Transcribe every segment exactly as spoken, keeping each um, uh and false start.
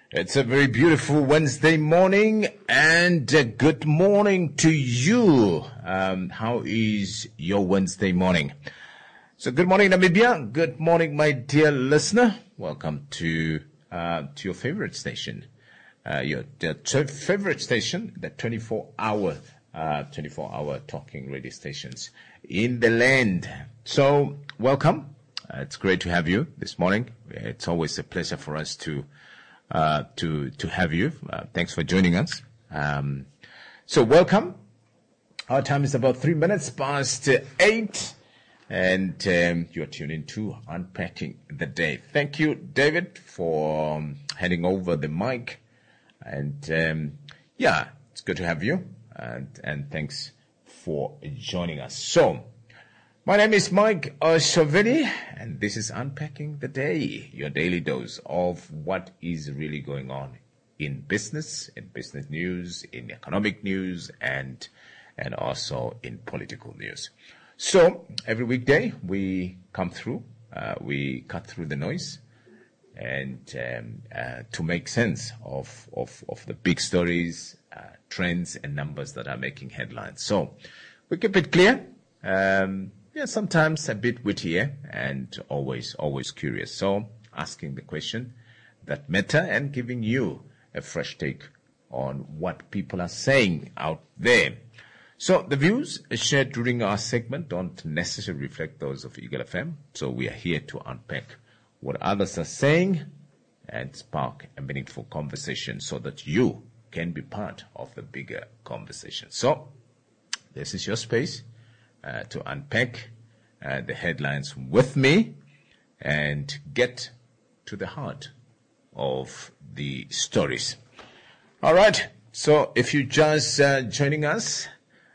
It's a very beautiful Wednesday morning, and uh, good morning to you. Um, how is your Wednesday morning? So good morning, Namibia. Good morning, my dear listener. Welcome to uh, to your favorite station, uh, your the t- favorite station, the twenty-four hour, uh, twenty-four hour talking radio stations in the land. So welcome. Uh, it's great to have you this morning. It's always a pleasure for us to. Uh, to, to have you. Uh, thanks for joining us. Um, so welcome. Our time is about three minutes past uh, eight, and um, you're tuning to Unpacking the Day. Thank you, David, for um, handing over the mic. And um, yeah, it's good to have you. And, and thanks for joining us. So, my name is Mike Oshoveni, and this is Unpacking the Day, your daily dose of what is really going on in business, in business news, in economic news, and and also in political news. So every weekday we come through, uh, we cut through the noise, and um, uh, to make sense of of of the big stories, uh, trends, and numbers that are making headlines. So we keep it clear. Um, Yeah, sometimes a bit witty, eh? And always, always curious. So asking the question that matter and giving you a fresh take on what people are saying out there. So the views shared during our segment don't necessarily reflect those of Eagle F M. So we are here to unpack what others are saying and spark a meaningful conversation so that you can be part of the bigger conversation. So this is your space. Uh, to unpack uh, the headlines with me and get to the heart of the stories. All right. So if you're just uh, joining us,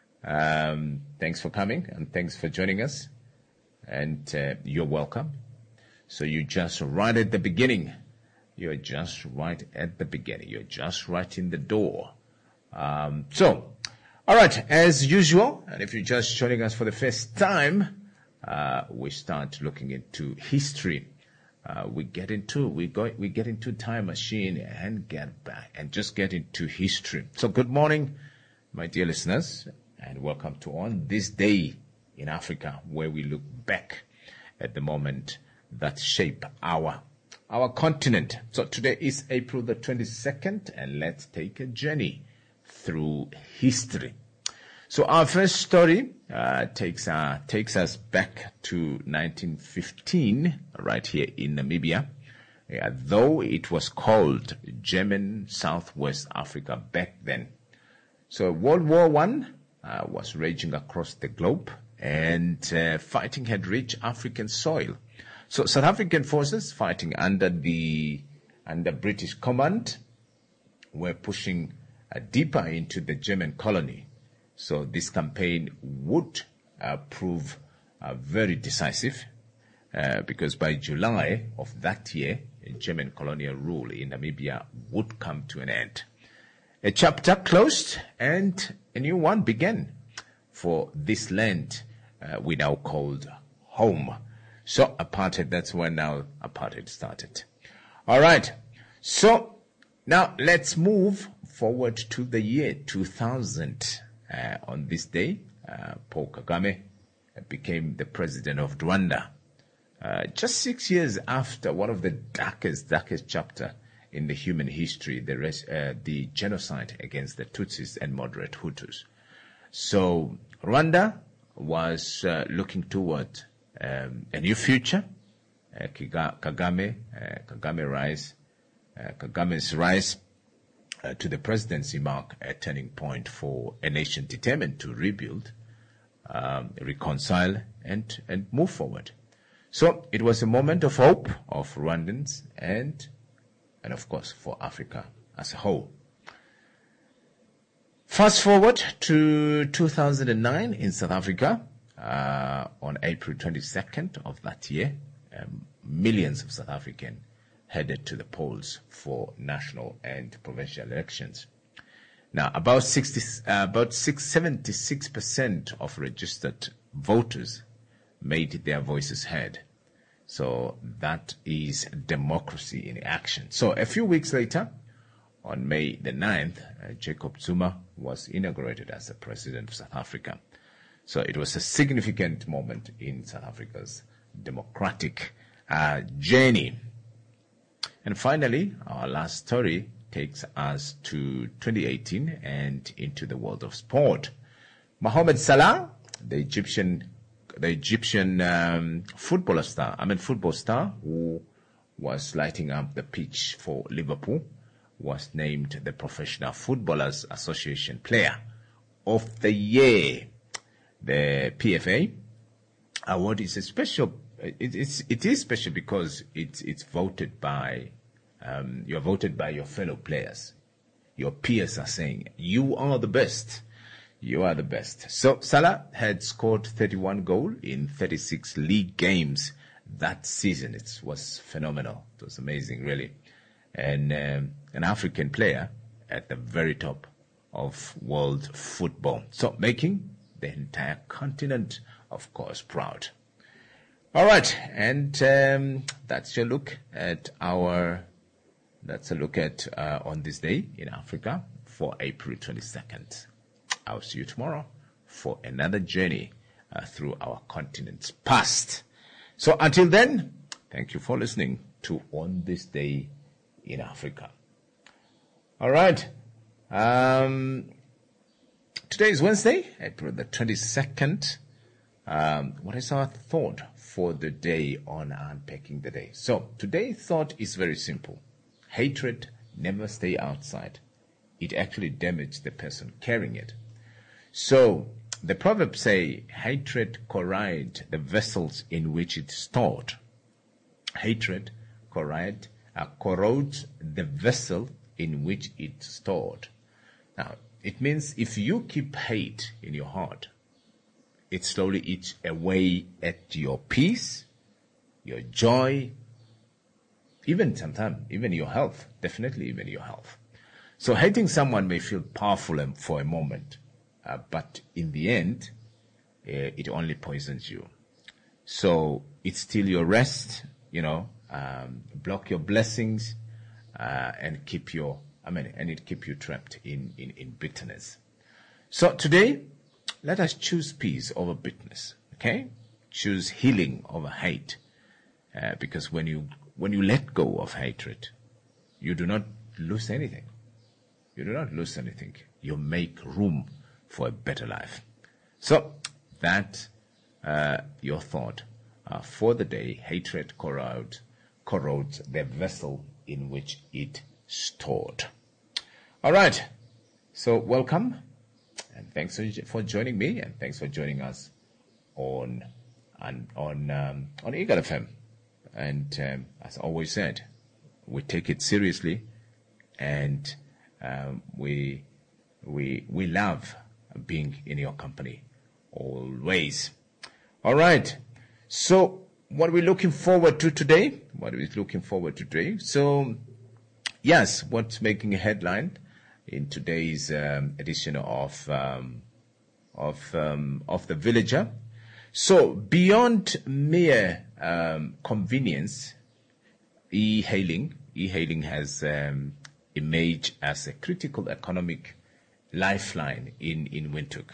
um, thanks for coming and thanks for joining us. And uh, you're welcome. So you're just right at the beginning. You're just right at the beginning. You're just right in the door. Um, so... All right, as usual, and if you're just joining us for the first time, uh, we start looking into history. Uh, we get into we go we get into time machine and get back and just get into history. So, good morning, my dear listeners, and welcome to On This Day in Africa, where we look back at the moment that shape our our continent. So today is April the twenty-second, and let's take a journey through history. So our first story uh, takes uh, takes us back to nineteen fifteen, right here in Namibia, yeah, though it was called German Southwest Africa back then. So World War One uh, was raging across the globe, and uh, fighting had reached African soil. So South African forces fighting under the under British command were pushing Uh, deeper into the German colony. So this campaign would uh, prove uh, very decisive uh, because by July of that year, German colonial rule in Namibia would come to an end. A chapter closed and a new one began for this land uh, we now called home. So apartheid, that's when now apartheid started. All right. So now let's move forward to the year two thousand. Uh, on this day, uh, Paul Kagame became the president of Rwanda. Uh, just six years after one of the darkest, darkest chapter in the human history, the, res- uh, the genocide against the Tutsis and moderate Hutus. So Rwanda was uh, looking toward um, a new future. Uh, Kagame, uh, Kagame rise, uh, Kagame's rise Uh, to the presidency mark a turning point for a nation determined to rebuild, um, reconcile, and, and move forward. So it was a moment of hope of Rwandans and, and of course, for Africa as a whole. Fast forward to two thousand nine in South Africa, uh, on April twenty-second of that year, um, millions of South Africans headed to the polls for national and provincial elections. Now, about sixty, uh, about seventy-six percent of registered voters made their voices heard. So that is democracy in action. So a few weeks later, on May the ninth, uh, Jacob Zuma was inaugurated as the president of South Africa. So it was a significant moment in South Africa's democratic uh, journey. And finally, our last story takes us to twenty eighteen and into the world of sport. Mohamed Salah, the Egyptian, the Egyptian um, footballer star, I mean football star, who was lighting up the pitch for Liverpool, was named the Professional Footballers Association Player of the Year. The P F A award is a special. It, it's it is special because it's it's voted by um, you're voted by your fellow players. Your peers are saying you are the best. You are the best. So Salah had scored thirty-one goals in thirty-six league games that season. It was phenomenal. It was amazing, really. And um, an African player at the very top of world football. So making the entire continent, of course, proud. All right, and um, that's your look at our. That's a look at uh, on this day in Africa for April twenty-second. I'll see you tomorrow for another journey uh, through our continent's past. So until then, thank you for listening to On This Day in Africa. All right. Um, today is Wednesday, April the twenty-second. Um, what is our thought for the day on unpacking the day? So today's thought is very simple. Hatred never stay outside. It actually damages the person carrying it. So the proverbs say, hatred corrode the vessels in which it's stored. Hatred corrode, uh, corrodes the vessel in which it's stored. Now, it means if you keep hate in your heart, it slowly eats away at your peace, your joy, even sometimes, even your health, definitely even your health. So hating someone may feel powerful for a moment, uh, but in the end, uh, it only poisons you. So it's still your rest, you know, um, block your blessings, uh, and keep your, I mean, and it keep you trapped in, in, in bitterness. So today, let us choose peace over bitterness, okay? Choose healing over hate, uh, because when you when you let go of hatred, you do not lose anything. You do not lose anything. You make room for a better life. So that uh, your thought uh, for the day. Hatred corrodes corrodes the vessel in which it stored. All right. So welcome. And thanks for joining me, and thanks for joining us on on on um, on Eagle F M. And um, as I always said, we take it seriously, and um, we we we love being in your company always. All right. So what are we looking forward to today? What are we looking forward to today? So yes, what's making a headline in today's um, edition of um, of um, of The Villager. So beyond mere um, convenience, e-hailing, e-hailing has um, emerged as a critical economic lifeline in in Windhoek.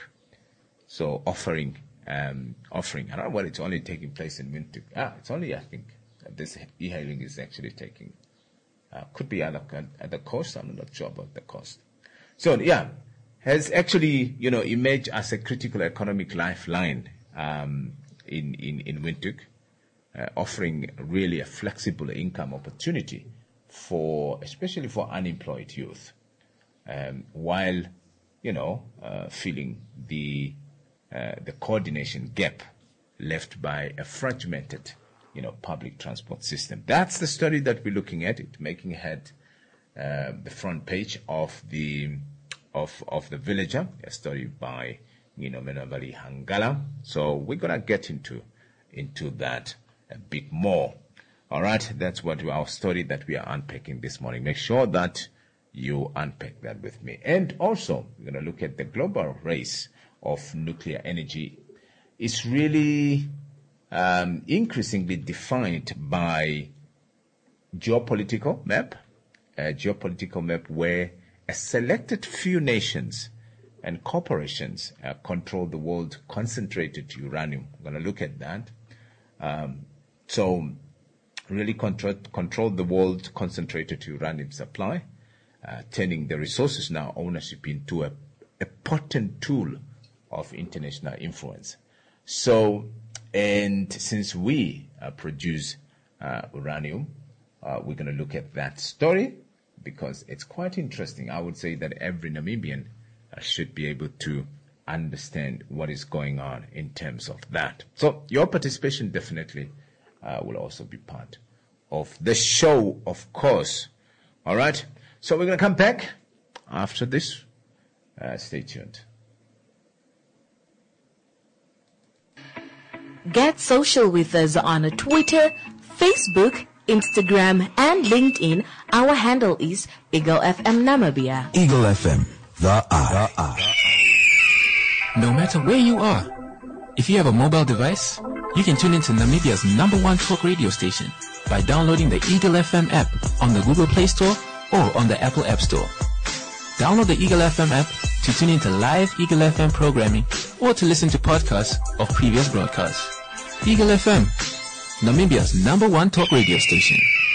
So offering um, offering. I don't know whether it's only taking place in Windhoek. Ah, it's only I think this e-hailing is actually taking. Uh, could be at the, at the coast. I'm not sure about the cost. So yeah, has actually, you know, emerged as a critical economic lifeline um, in in in Windhoek, uh, offering really a flexible income opportunity for, especially for unemployed youth, um, while, you know, uh, filling the uh, the coordination gap left by a fragmented, you know, public transport system. That's the story that we're looking at. It making head uh, the front page of the of of the Villager, a story by Nino Menavali Hangala. So we're gonna get into into that a bit more. All right, that's what our story that we are unpacking this morning. Make sure that you unpack that with me. And also, we're gonna look at the global race of nuclear energy. It's really Um, increasingly defined by geopolitical map a geopolitical map where a selected few nations and corporations uh, control the world concentrated uranium. We're going to look at that. Um, so really control, control the world concentrated uranium supply, uh, turning the resources now ownership into a, a potent tool of international influence. So, and since we uh, produce uh, uranium, uh, we're going to look at that story because it's quite interesting. I would say that every Namibian uh, should be able to understand what is going on in terms of that. So your participation definitely uh, will also be part of the show, of course. All right. So we're going to come back after this. Uh, stay tuned. Get social with us on Twitter, Facebook, Instagram, and LinkedIn. Our handle is Eagle F M Namibia. Eagle F M, the eye. The eye. No matter where you are, if you have a mobile device, you can tune into Namibia's number one talk radio station by downloading the Eagle F M app on the Google Play Store or on the Apple App Store. Download the Eagle F M app to tune into live Eagle F M programming or to listen to podcasts of previous broadcasts. Eagle F M, Namibia's number one talk radio station.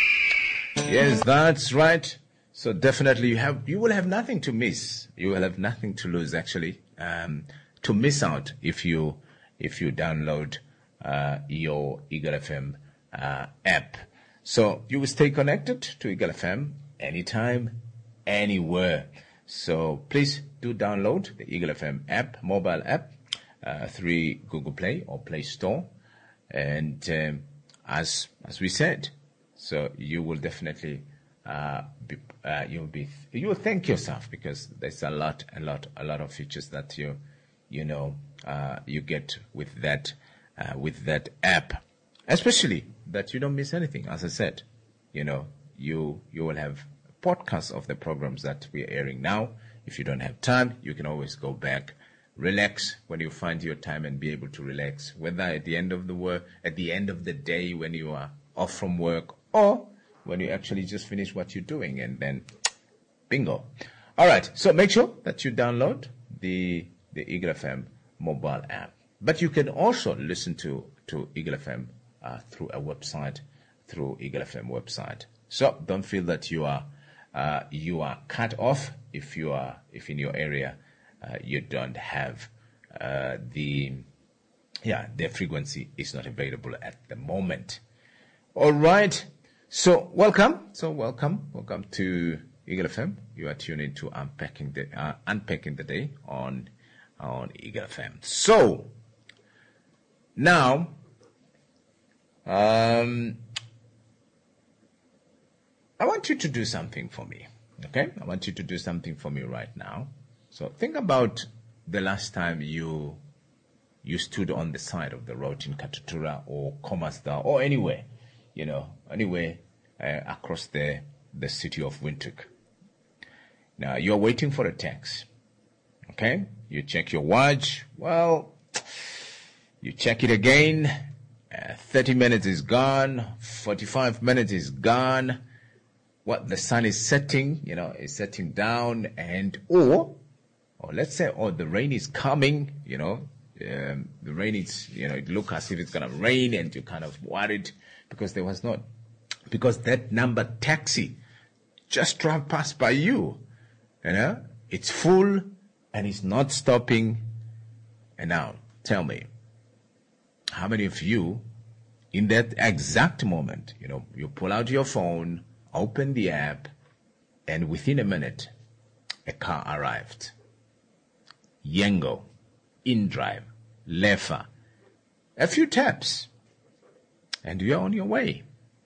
Yes, that's right. So definitely you have, you will have nothing to miss. You will have nothing to lose, actually, um, to miss out if you, if you download, uh, your Eagle F M, uh, app. So you will stay connected to Eagle F M anytime, anywhere. So please do download the Eagle F M app, mobile app, uh, through Google Play or Play Store. And um, as as we said, so you will definitely uh, be, uh, you'll be you will thank yourself because there's a lot, a lot, a lot of features that you you know uh, you get with that uh, with that app, especially that you don't miss anything. As I said, you know you you will have podcasts of the programs that we are airing now. If you don't have time, you can always go back. Relax when you find your time and be able to relax, whether at the end of the work, at the end of the day when you are off from work, or when you actually just finish what you're doing and then bingo. All right. So make sure that you download the, the Eagle F M mobile app, but you can also listen to, to Eagle F M uh, through a website, through Eagle F M website. So don't feel that you are, uh, you are cut off if you are, if in your area, Uh, you don't have uh, the, yeah, the frequency is not available at the moment. All right. So welcome. So welcome. Welcome to Eagle F M. You are tuning into Unpacking the, uh, Unpacking the Day on, on Eagle F M. So now, um, I want you to do something for me. Okay. I want you to do something for me right now. So think about the last time you you stood on the side of the road in Katutura or Komasta or anywhere, you know, anywhere uh, across the, the city of Windhoek. Now, you're waiting for a taxi, okay? You check your watch. Well, you check it again. Uh, thirty minutes is gone. forty-five minutes is gone. What, the sun is setting, you know, is setting down and, or, or let's say, oh, the rain is coming, you know, um, the rain is, you know, it looks as if it's going to rain and you're kind of worried because there was not, because that number taxi just drove past by you, you know, it's full and it's not stopping. And now tell me, how many of you in that exact moment, you know, you pull out your phone, open the app, and within a minute, a car arrived. Yengo, InDrive, Lefa. A few taps, and you're on your way.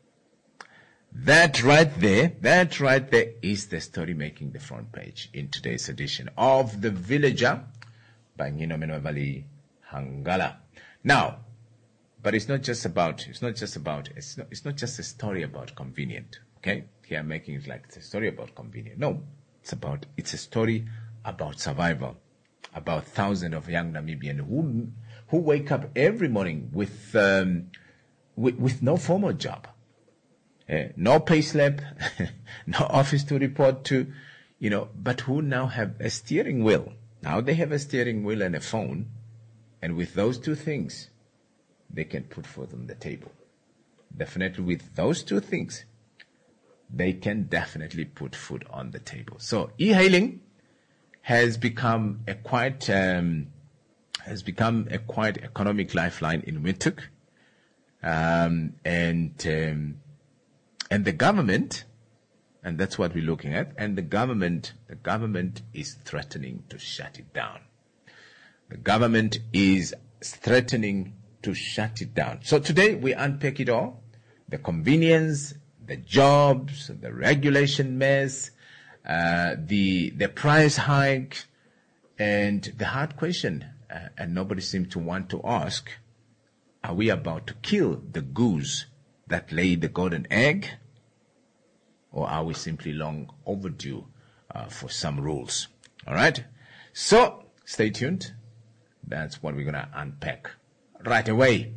That right there, that right there is the story making the front page in today's edition of The Villager by Ngino Menovali Hangala. Now, but it's not just about, it's not just about, it's not, it's not just a story about convenient, okay? Here I'm making it like it's a story about convenient. No, it's about, it's a story about survival, about thousands of young Namibians who, who wake up every morning with, um, with, with no formal job. uh, no pay slip, no office to report to, you know, but who now have a steering wheel. Now they have a steering wheel and a phone, and with those two things, they can put food on the table. Definitely with those two things, they can definitely put food on the table. So e-hailing has become a quite um, has become a quite economic lifeline in Windhoek, um, and um, and the government, and that's what we're looking at. And the government, the government is threatening to shut it down. The government is threatening to shut it down. So today we unpack it all: the convenience, the jobs, the regulation mess, uh, the the price hike, and the hard question, uh, and nobody seems to want to ask: are we about to kill the goose that laid the golden egg, or are we simply long overdue uh, for some rules? All right. So stay tuned. That's what we're gonna unpack right away.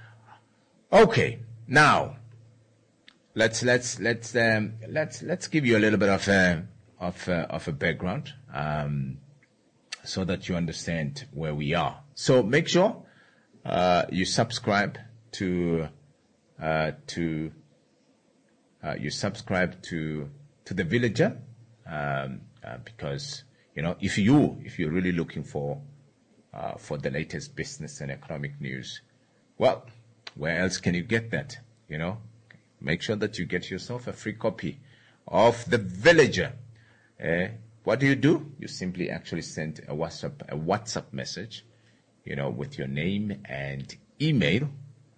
Okay, now. Let's let's let's um, let's let's give you a little bit of a of a, of a background, um, so that you understand where we are. So make sure uh, you subscribe to uh, to uh, you subscribe to to the Villager, um, uh, because you know if you if you're really looking for uh, for the latest business and economic news, well, where else can you get that? You know. Make sure that you get yourself a free copy of the Villager. Uh, what do you do? You simply actually send a WhatsApp a WhatsApp message, you know, with your name and email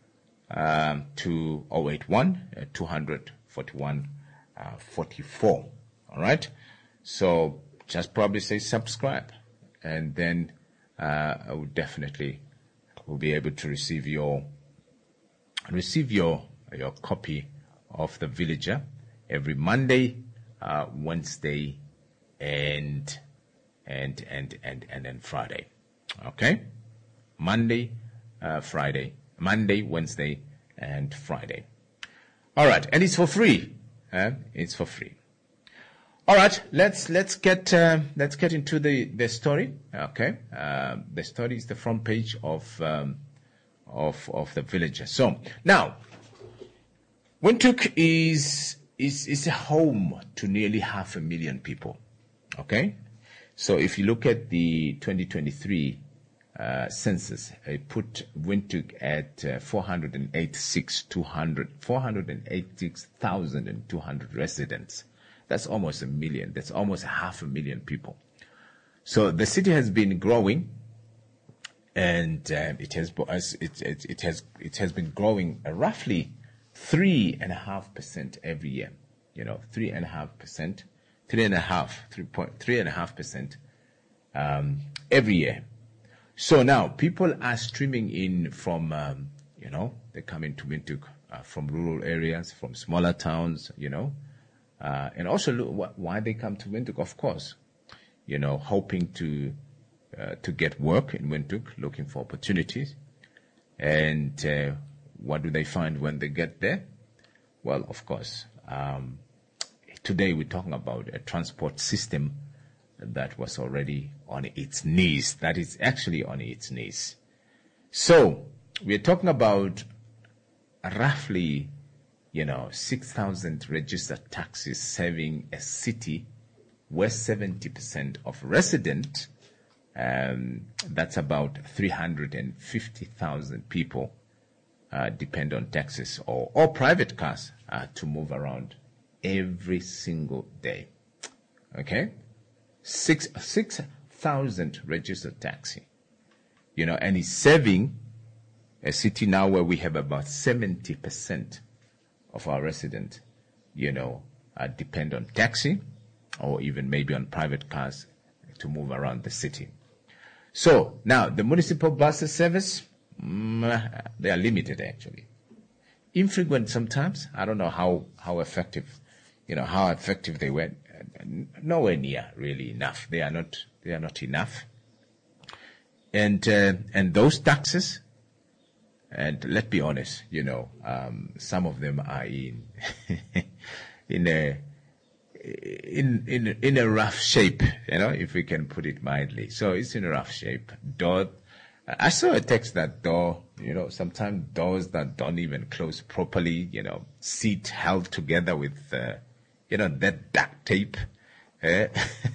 um, to zero eight one, two hundred, forty-one, forty-four. All right. So just probably say subscribe, and then uh, I will definitely will be able to receive your receive your your copy of the Villager every Monday, uh, Wednesday, and and and and and then Friday. Okay, Monday, uh, Friday, Monday, Wednesday, and Friday. All right, and it's for free. Uh, it's for free. All right, let's let's get uh, let's get into the the story. Okay, uh, the story is the front page of um, of of the Villager. So now. Windhoek is, is, is a home to nearly half a million people. Okay? So if you look at the twenty twenty-three uh, census, it put Windhoek at uh, four hundred eighty-six thousand two hundred residents. That's almost a million. That's almost half a million people. So the city has been growing, and uh, it has it, it, it has it has been growing uh, roughly Three and a half percent every year, you know, three and a half percent, three and a half, three point, three and a half percent um, every year. So now people are streaming in from, um, you know, they come into Windhoek uh, from rural areas, from smaller towns, you know, uh, and also look wh- why they come to Windhoek, of course, you know, hoping to uh, to get work in Windhoek, looking for opportunities, and. Uh, What do they find when they get there? Well, of course, um, today we're talking about a transport system that was already on its knees. That is actually on its knees. So we're talking about roughly, you know, six thousand registered taxis serving a city where seventy percent of residents, um, that's about three hundred fifty thousand people, Uh, depend on taxis or, or private cars uh, to move around every single day. Okay? Six, six thousand registered taxi. You know, and it's serving a city now where we have about seventy percent of our residents, you know, uh, depend on taxi or even maybe on private cars to move around the city. So now the municipal bus service, Mm, they are limited actually. Infrequent sometimes. I don't know how, how effective, you know, how effective they were. Nowhere near really enough. They are not, they are not enough. And, uh, and those taxes, And let's be honest, you know, um, some of them are in in a in in in a rough shape, you know, if we can put it mildly. So it's in a rough shape. Door, I saw a text that door, you know, sometimes doors that don't even close properly, you know, seat held together with, uh, you know, that duct tape. Eh?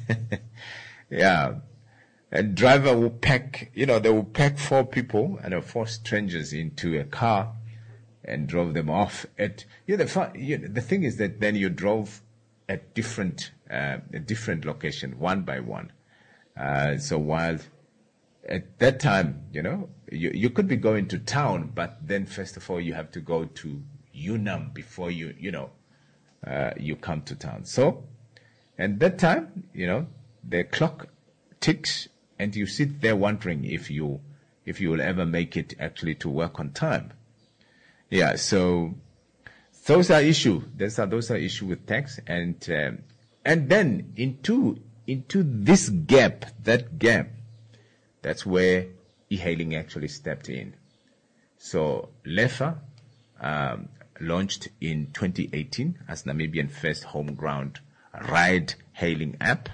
Yeah. A driver will pack, you know, they will pack four people and uh, four strangers into a car and drove them off at, you know, the, fun, you know, the thing is that then you drove at different, uh, a different location, one by one. Uh, so while at that time, you know, you, you could be going to town, but then first of all, you have to go to Unam before you, you know, uh, you come to town. So at that time, you know, the clock ticks and you sit there wondering if you, if you will ever make it actually to work on time. Yeah. So those are issue. Those are, those are issue with tax. And, um, and then into, into this gap, that gap, that's where e-hailing actually stepped in. So Lefa um, launched in twenty eighteen as Namibian first home ground ride-hailing app.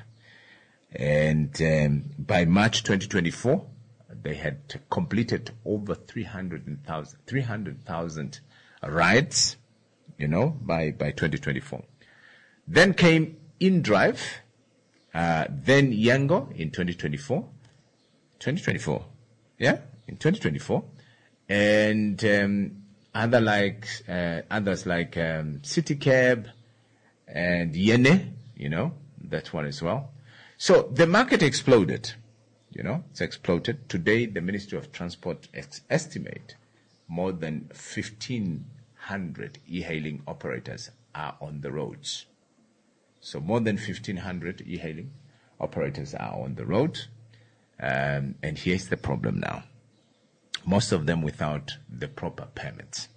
And um, by March twenty twenty-four, they had completed over three hundred thousand rides, you know, by, by twenty twenty-four. Then came InDrive, uh, then Yango in twenty twenty-four. twenty twenty-four, yeah, in twenty twenty-four, and um, other like uh, others like um, CityCab and Yene, you know, that one as well. So the market exploded, you know, it's exploded. Today, the Ministry of Transport ex- estimate more than fifteen hundred e-hailing operators are on the roads. So more than fifteen hundred e-hailing operators are on the road. Um, and here's the problem now. Most of them without the proper permits.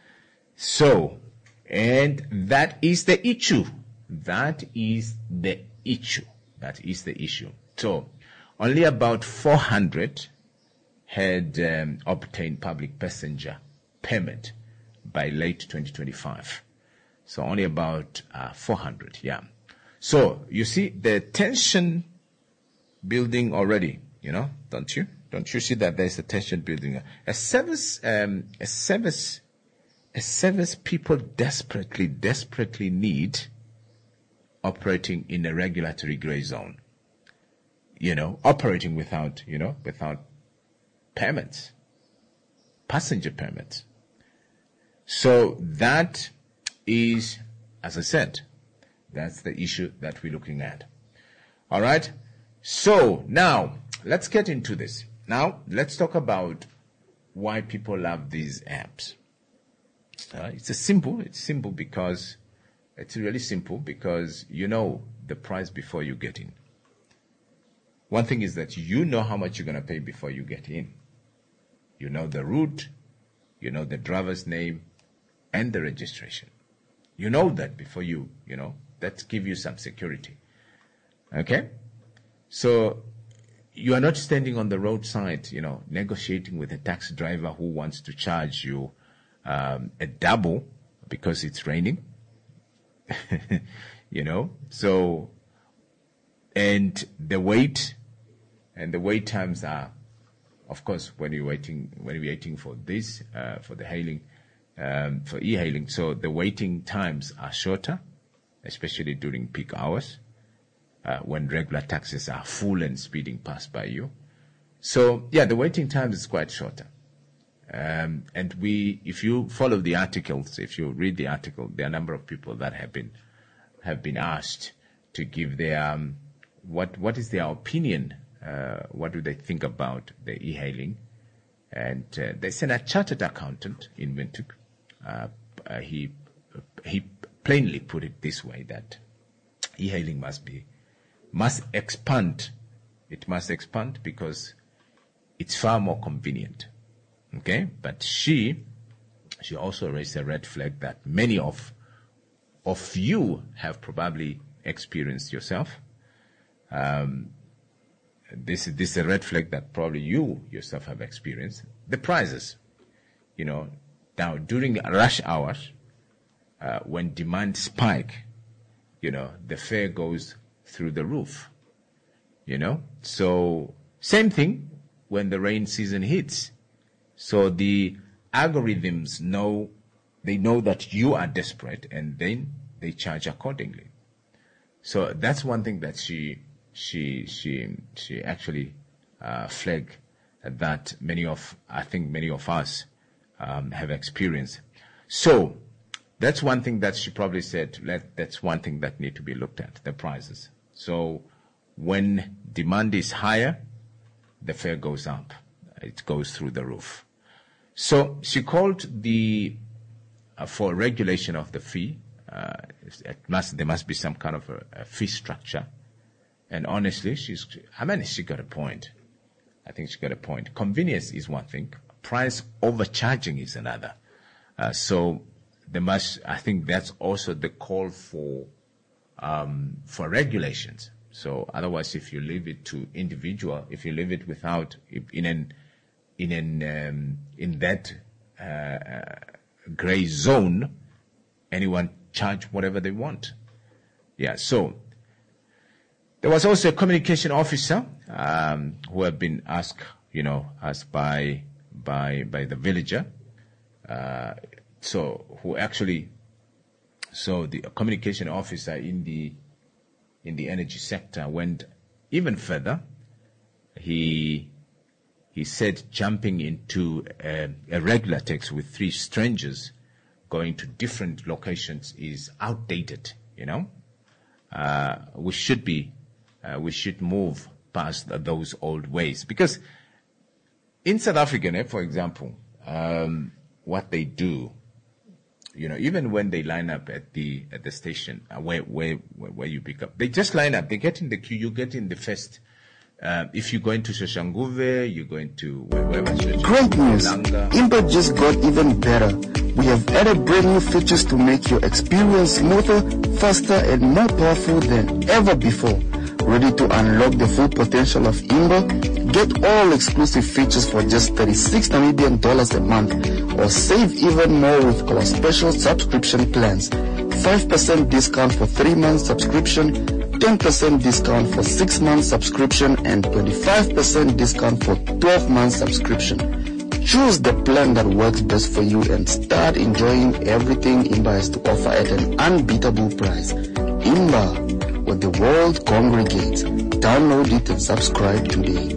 So, and that is the issue. That is the issue. That is the issue. So, only about four hundred had um, obtained public passenger permit by late twenty twenty-five. So, only about uh, four hundred, yeah. So, you see the tension building already. You know, don't you? Don't you see that there's a tension building? A service, um, a service, a service people desperately, desperately need operating in a regulatory gray zone. You know, operating without, you know, without permits, passenger permits. So that is, as I said, that's the issue that we're looking at. All right. So now, let's get into this. Now, let's talk about why people love these apps. Uh, it's a simple. It's simple because it's really simple because you know the price before you get in. One thing is that you know how much you're going to pay before you get in. You know the route, you know the driver's name, and the registration. You know that before you, you know, that gives you some security. Okay? So, you are not standing on the roadside, you know, negotiating with a taxi driver who wants to charge you um, a double because it's raining, you know. So, and the wait, and the wait times are, of course, when you're waiting, when you're waiting for this, uh, for the hailing, um, for e-hailing. So the waiting times are shorter, especially during peak hours. Uh, when regular taxis are full and speeding past by you. So, yeah, the waiting time is quite shorter. Um, and we, if you follow the articles, if you read the article, there are a number of people that have been, have been asked to give their, um, what, what is their opinion, uh, what do they think about the e-hailing? And, uh, they sent a chartered accountant in Windhoek. Uh, uh, he, he plainly put it this way, that e-hailing must be, must expand. It must expand because it's far more convenient. Okay? But she, she also raised a red flag that many of, of you have probably experienced yourself. Um, this, this is a red flag that probably you yourself have experienced. The prices. you know, now during rush hours, uh, when demand spike, you know, the fare goes through the roof, you know. So same thing when the rain season hits. So the algorithms know, they know that you are desperate, and then they charge accordingly. So that's one thing that she she she she actually uh, flagged that many of I think many of us um, have experienced. So that's one thing that she probably said. Let, that's one thing that need to be looked at, the prices. So when demand is higher, the fare goes up. It goes through the roof. So she called the uh, for regulation of the fee. Uh, it must there must be some kind of a, a fee structure. And honestly, she's I mean she got a point. I think she got a point. Convenience is one thing. Price overcharging is another. Uh, so there must I think that's also the call for um, for regulations. So otherwise, if you leave it to individual, if you leave it without in an in an um, in that uh, uh, gray zone, anyone charge whatever they want. Yeah. So there was also a communication officer um, who had been asked, you know, asked by by by the villager. Uh, so who actually, so the communication officer in the in the energy sector went even further. He he said jumping into a, a regular taxi with three strangers going to different locations is outdated. You know, uh, we should be uh, we should move past those old ways, because in South Africa, eh, for example, um, what they do, you know, even when they line up at the at the station uh, where, where where you pick up, they just line up. They get in the queue. You get in the first. Uh, if you're going to Soshanguve, you're going to wherever. Great news! Imba just got even better. We have added brand new features to make your experience smoother, faster, and more powerful than ever before. Ready to unlock the full potential of Imba? Get all exclusive features for just thirty-six Namibian dollars a month, or save even more with our special subscription plans. five percent discount for three months subscription, ten percent discount for six months subscription, and twenty-five percent discount for twelve months subscription. Choose the plan that works best for you and start enjoying everything Imba has to offer at an unbeatable price. Imba, where the world congregates. Download it and subscribe today.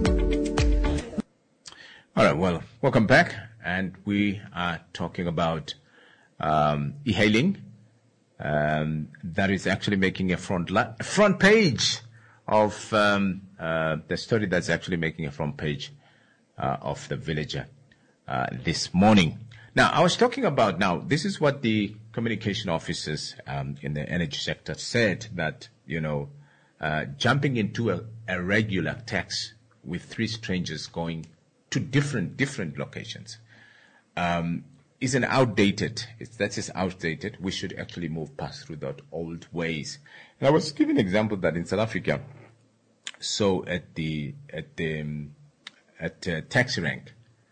All right, well, welcome back. And we are talking about um, e-hailing. Um, that is actually making a front li- front page of um, uh, the story that's actually making a front page uh, of the Villager uh, this morning. Now, I was talking about now, this is what the communication officers um, in the energy sector said, that, you know, uh, jumping into a, a regular taxi with three strangers going to different different locations um, is an outdated. It's, that is outdated. We should actually move past through that old ways. And I was giving an example that in South Africa, so at the at the um, at uh, taxi rank,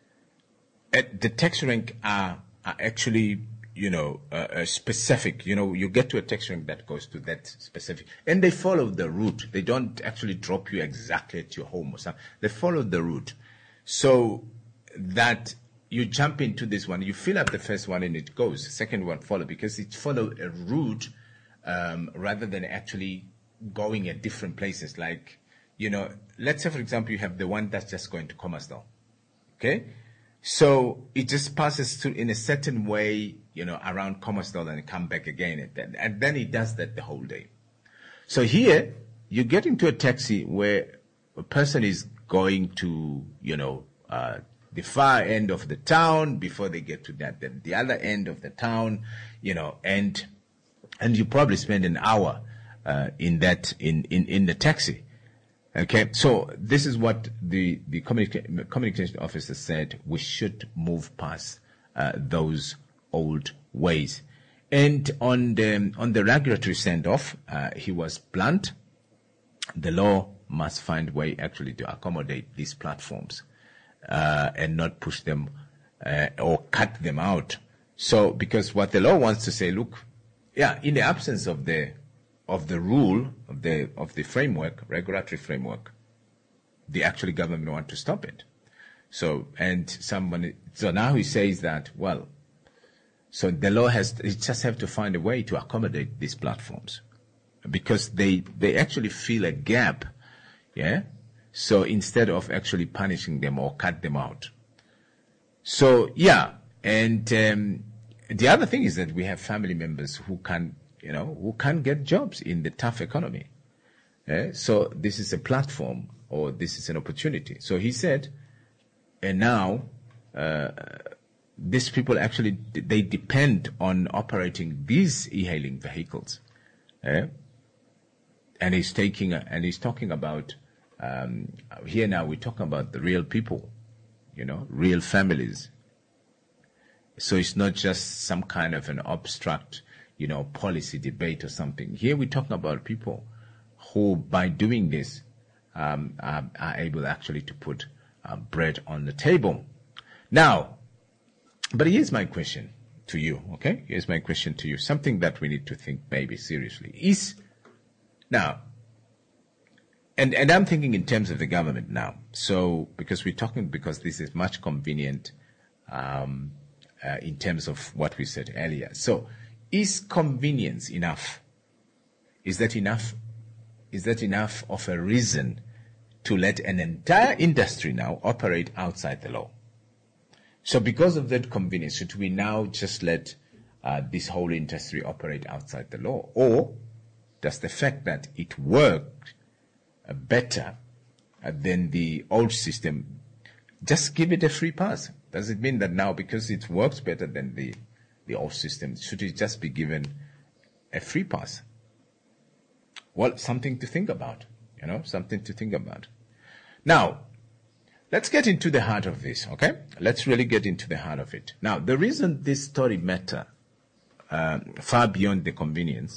at the taxi rank are are actually, you know, uh, uh, specific. You know, you get to a taxi rank that goes to that specific, and they follow the route. They don't actually drop you exactly at your home or something. They follow the route, so that you jump into this one, you fill up the first one, and it goes. The second one follow, because it follow a route um, rather than actually going at different places. Like, you know, let's say for example you have the one that's just going to Commersdal, okay? So it just passes through in a certain way, you know, around Commersdal and come back again. And then, and then it does that the whole day. So here, you get into a taxi where a person is going to, you know, uh, the far end of the town before they get to that, then the other end of the town, you know, and, and you probably spend an hour, uh, in that, in, in, in the taxi. Okay, so this is what the the communica- communication officer said. We should move past uh, those old ways. And on the on the regulatory send-off, uh, he was blunt. The law must find way actually to accommodate these platforms uh, and not push them uh, or cut them out. So, because what the law wants to say, look, yeah, in the absence of the of the rule of the of the framework, regulatory framework, the actual government want to stop it. So, and someone, so now he says that, well, so the law has, it just have to find a way to accommodate these platforms, because they they actually feel a gap, yeah. So instead of actually punishing them or cut them out, so yeah, and um, the other thing is that we have family members who can, you know, who can't get jobs in the tough economy. Yeah? So this is a platform, or this is an opportunity. So he said, and now uh, these people actually, they depend on operating these e-hailing vehicles. Yeah? And he's taking, a, and he's talking about, um, here now we're talking about the real people, you know, real families. So it's not just some kind of an abstract, you know, policy debate or something. Here we're talking about people who, by doing this, um, are, are able actually to put uh, bread on the table. Now, but here's my question to you, okay? Here's my question to you. Something that we need to think maybe seriously is, now, and, and I'm thinking in terms of the government now. So, because we're talking, because this is much convenient, um, Uh, in terms of what we said earlier. So, is convenience enough? Is that enough? Is that enough of a reason to let an entire industry now operate outside the law? So, because of that convenience, should we now just let uh, this whole industry operate outside the law? Or does the fact that it worked uh, better uh, than the old system just give it a free pass? Does it mean that now, because it works better than the, the old system, should it just be given a free pass? Well, something to think about, you know, something to think about. Now, let's get into the heart of this, okay? Let's really get into the heart of it. Now, the reason this story matters, uh, far beyond the convenience,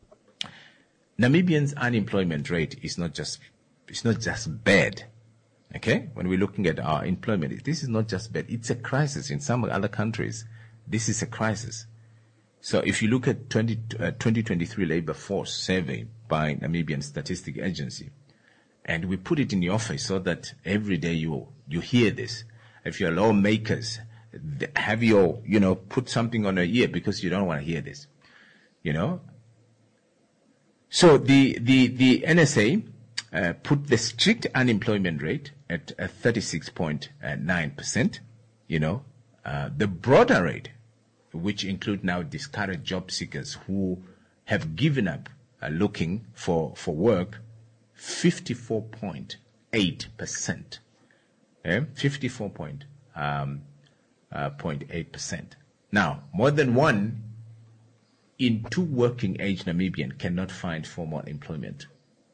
Namibians' unemployment rate is not just, it's not just bad. Okay, when we're looking at our employment, this is not just bad. It's a crisis. In some other countries, this is a crisis. So if you look at twenty, uh, twenty twenty-three labor force survey by Namibian Statistic Agency, and we put it in your face so that every day you you hear this. If you're lawmakers, have your, you know, put something on your ear because you don't want to hear this, you know. So the the the N S A uh, put the strict unemployment rate at uh, thirty-six point nine percent, you know, uh, the broader rate, which include now discouraged job seekers who have given up uh, looking for, for work, fifty-four point eight percent. Eh? fifty-four point eight percent. Now, more than one in two working age Namibian cannot find formal employment.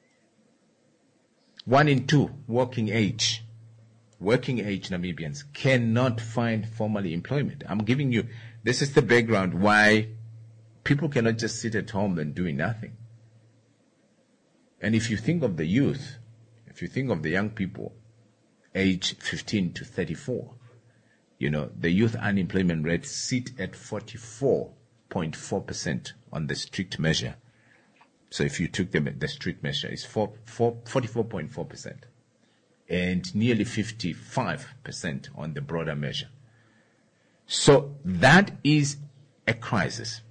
One in two working age, working age Namibians cannot find formal employment. I'm giving you, this is the background why people cannot just sit at home and doing nothing. And if you think of the youth, if you think of the young people, age fifteen to thirty-four, you know, the youth unemployment rate sit at forty-four point four percent on the strict measure. So if you took them at the strict measure, it's forty-four point four percent and nearly fifty-five percent on the broader measure. So that is a crisis.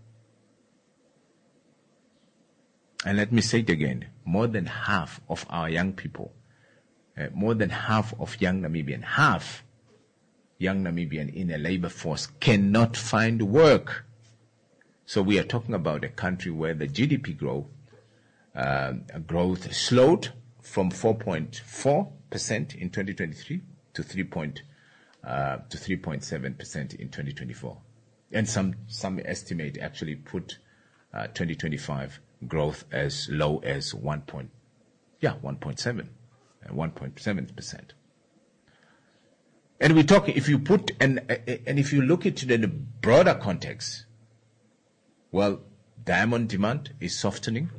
And let me say it again, more than half of our young people, uh, more than half of young Namibian, half young Namibian in a labor force cannot find work. So we are talking about a country where the G D P growth Uh, growth slowed from four point four percent in twenty twenty-three to three point uh, to three point seven percent in twenty twenty-four, and some some estimate actually put uh, twenty twenty-five growth as low as one point yeah one point seven and one point seven percent. And we talk, if you put and and if you look at it in a broader context, well, diamond demand is softening.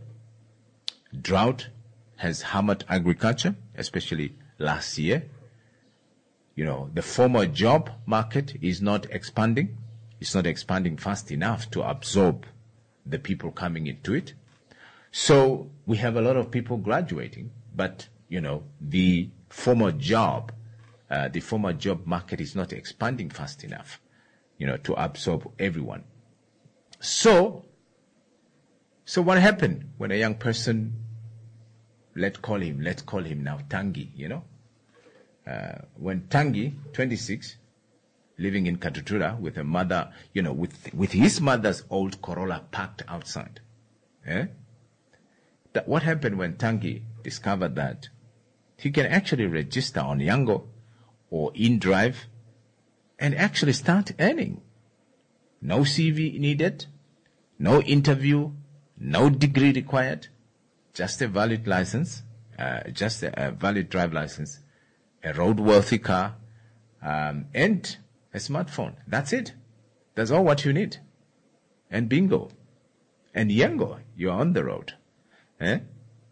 Drought has hammered agriculture, especially last year. you know, the formal job market is not expanding. It's not expanding fast enough to absorb the people coming into it. So we have a lot of people graduating, but, you know, the formal job, uh, the formal job market is not expanding fast enough, you know, to absorb everyone. So, so what happened when a young person, let's call him, let's call him now Tangi, you know, uh, when Tangi, twenty-six, living in Katutura with a mother, you know, with, with his mother's old Corolla parked outside, eh? That what happened when Tangi discovered that he can actually register on Yango or InDrive and actually start earning. No C V needed, no interview, no degree required, just a valid license, uh, just a, a valid drive license, a roadworthy car, um, and a smartphone. That's it. That's all what you need. And bingo. And Yango, you're on the road. Eh?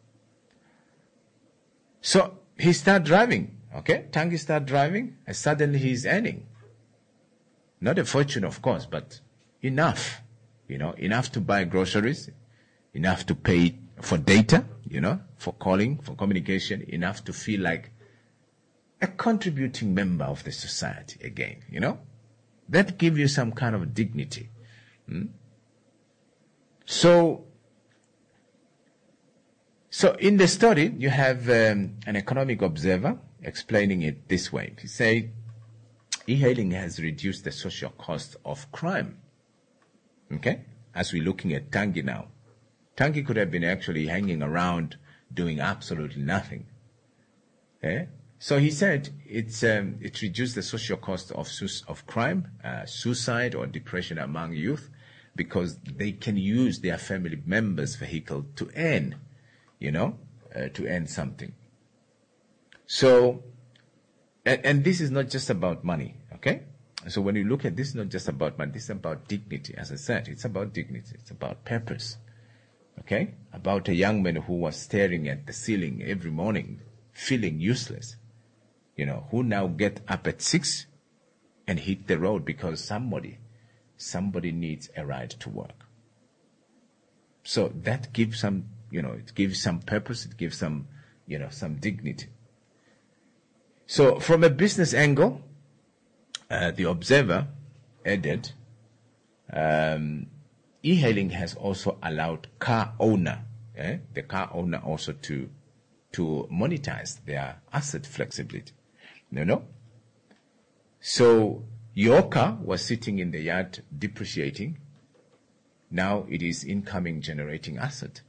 So he started driving, okay? Tangi started driving, and suddenly he's earning. Not a fortune, of course, but enough, you know, enough to buy groceries, enough to pay for data, you know, for calling, for communication, enough to feel like a contributing member of the society again, you know? That gives you some kind of dignity. Hmm? So, So in the story, you have um, an economic observer explaining it this way. He said, e-hailing has reduced the social cost of crime. Okay? As we're looking at Tangi now. Tangi could have been actually hanging around doing absolutely nothing. Okay? So he said it's um, it reduced the social cost of of crime, uh, suicide or depression among youth, because they can use their family members' vehicle to earn. You know, uh, to earn something. So, and, and this is not just about money, okay? So when you look at this, it's not just about money, this is about dignity. As I said, it's about dignity, it's about purpose, okay? About a young man who was staring at the ceiling every morning, feeling useless, you know, who now get up at six and hit the road because somebody, somebody needs a ride to work. So that gives some, you know, it gives some purpose, it gives some, you know, some dignity. So from a business angle, uh, the observer added, um, e-hailing has also allowed car owner, eh, the car owner also to, to monetize their asset flexibility. You know? So your car was sitting in the yard depreciating. Now it is incoming generating asset.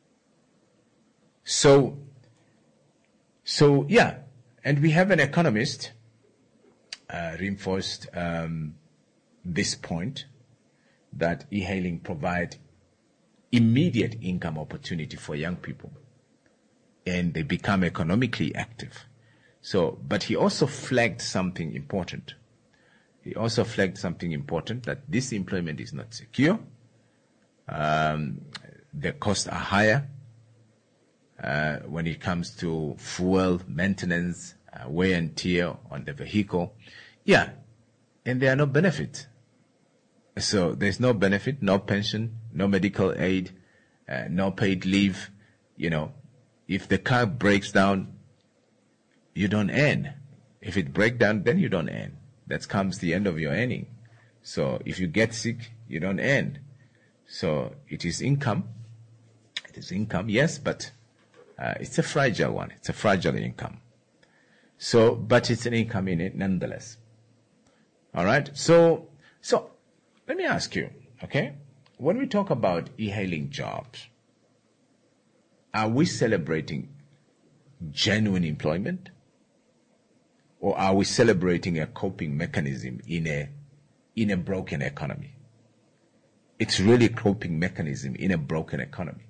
So, so yeah, and we have an economist uh, reinforced um, this point that e-hailing provide immediate income opportunity for young people, and they become economically active. So, but he also flagged something important. He also flagged something important, that this employment is not secure. Um, the costs are higher. Uh, when it comes to fuel, maintenance, uh, wear and tear on the vehicle. Yeah, and there are no benefits. So there's no benefit, no pension, no medical aid, uh, no paid leave. You know, if the car breaks down, you don't earn. If it breaks down, then you don't earn. That comes the end of your earning. So if you get sick, you don't earn. So it is income. It is income, yes, but Uh, it's a fragile one. It's a fragile income. So, but it's an income in it nonetheless. All right. So, so let me ask you, okay? When we talk about e-hailing jobs, are we celebrating genuine employment, or are we celebrating a coping mechanism in a in a broken economy? It's really a coping mechanism in a broken economy.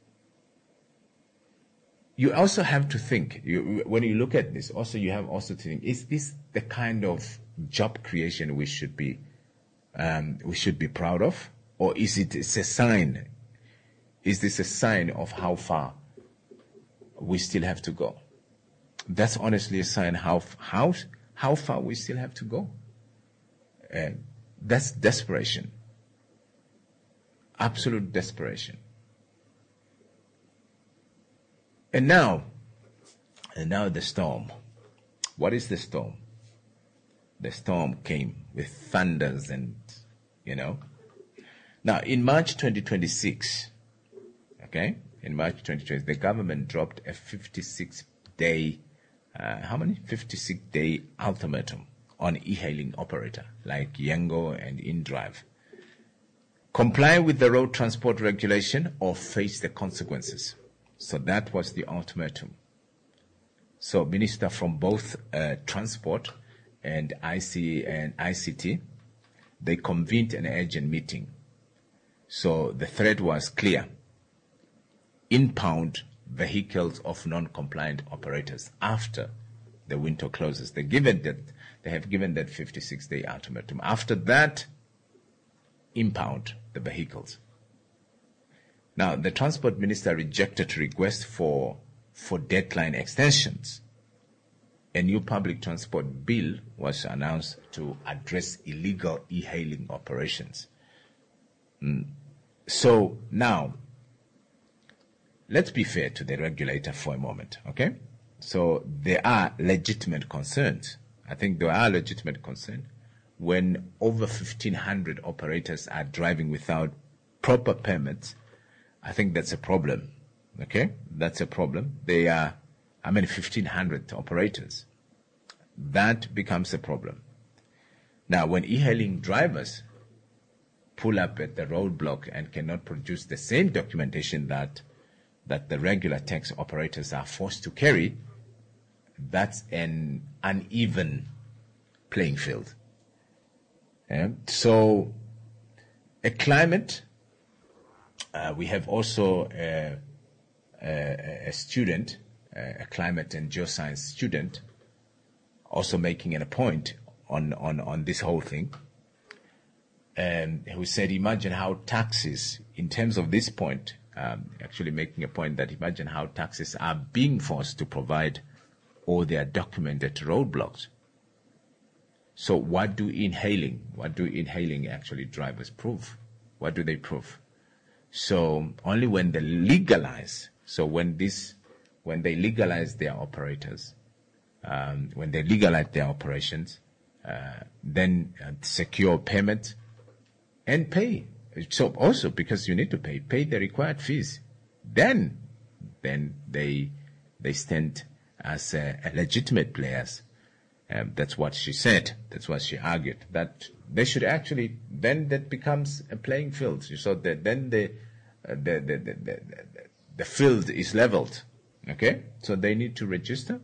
You also have to think, you, when you look at this, also you have also to think, is this the kind of job creation we should be, um, we should be proud of? Or is it it's a sign, is this a sign of how far we still have to go? That's honestly a sign how, how, how far we still have to go. And that's desperation. Absolute desperation. And now, and now the storm. What is the storm? The storm came with thunders and, you know. Now, in March twenty twenty-six, okay, in March twenty twenty, the government dropped a fifty-six day, uh, how many? fifty-six day ultimatum on e-hailing operator like Yango and InDrive. Comply with the road transport regulation or face the consequences. So that was the ultimatum. So minister from both uh, transport and I C and I C T, they convened an urgent meeting. So the threat was clear. Impound vehicles of non-compliant operators after the window closes. They given that they have given that fifty-six day ultimatum. After that, impound the vehicles. Now, the transport minister rejected requests for for deadline extensions. A new public transport bill was announced to address illegal e-hailing operations. Mm. So now, let's be fair to the regulator for a moment, okay? So there are legitimate concerns. I think there are legitimate concerns when over fifteen hundred operators are driving without proper permits. I think that's a problem, okay? That's a problem. They are, I mean, fifteen hundred operators. That becomes a problem. Now, when e-hailing drivers pull up at the roadblock and cannot produce the same documentation that that the regular taxi operators are forced to carry, that's an uneven playing field. And so, a climate, uh, we have also a, a, a student, a climate and geoscience student, also making a point on, on, on this whole thing. And who said, imagine how taxis, in terms of this point, um, actually making a point that imagine how taxis are being forced to provide all their documented roadblocks. So what do inhaling, what do inhaling actually drivers prove? What do they prove? So only when they legalize, so when this, when they legalize their operators, um, when they legalize their operations, uh, then uh, secure payment and pay. So also because you need to pay, pay the required fees. Then, then they, they stand as uh, legitimate players. Um, that's what she said. That's what she argued. That they should actually, then that becomes a playing field. So that then the, uh, the, the, the, the, the field is leveled. Okay? So they need to register.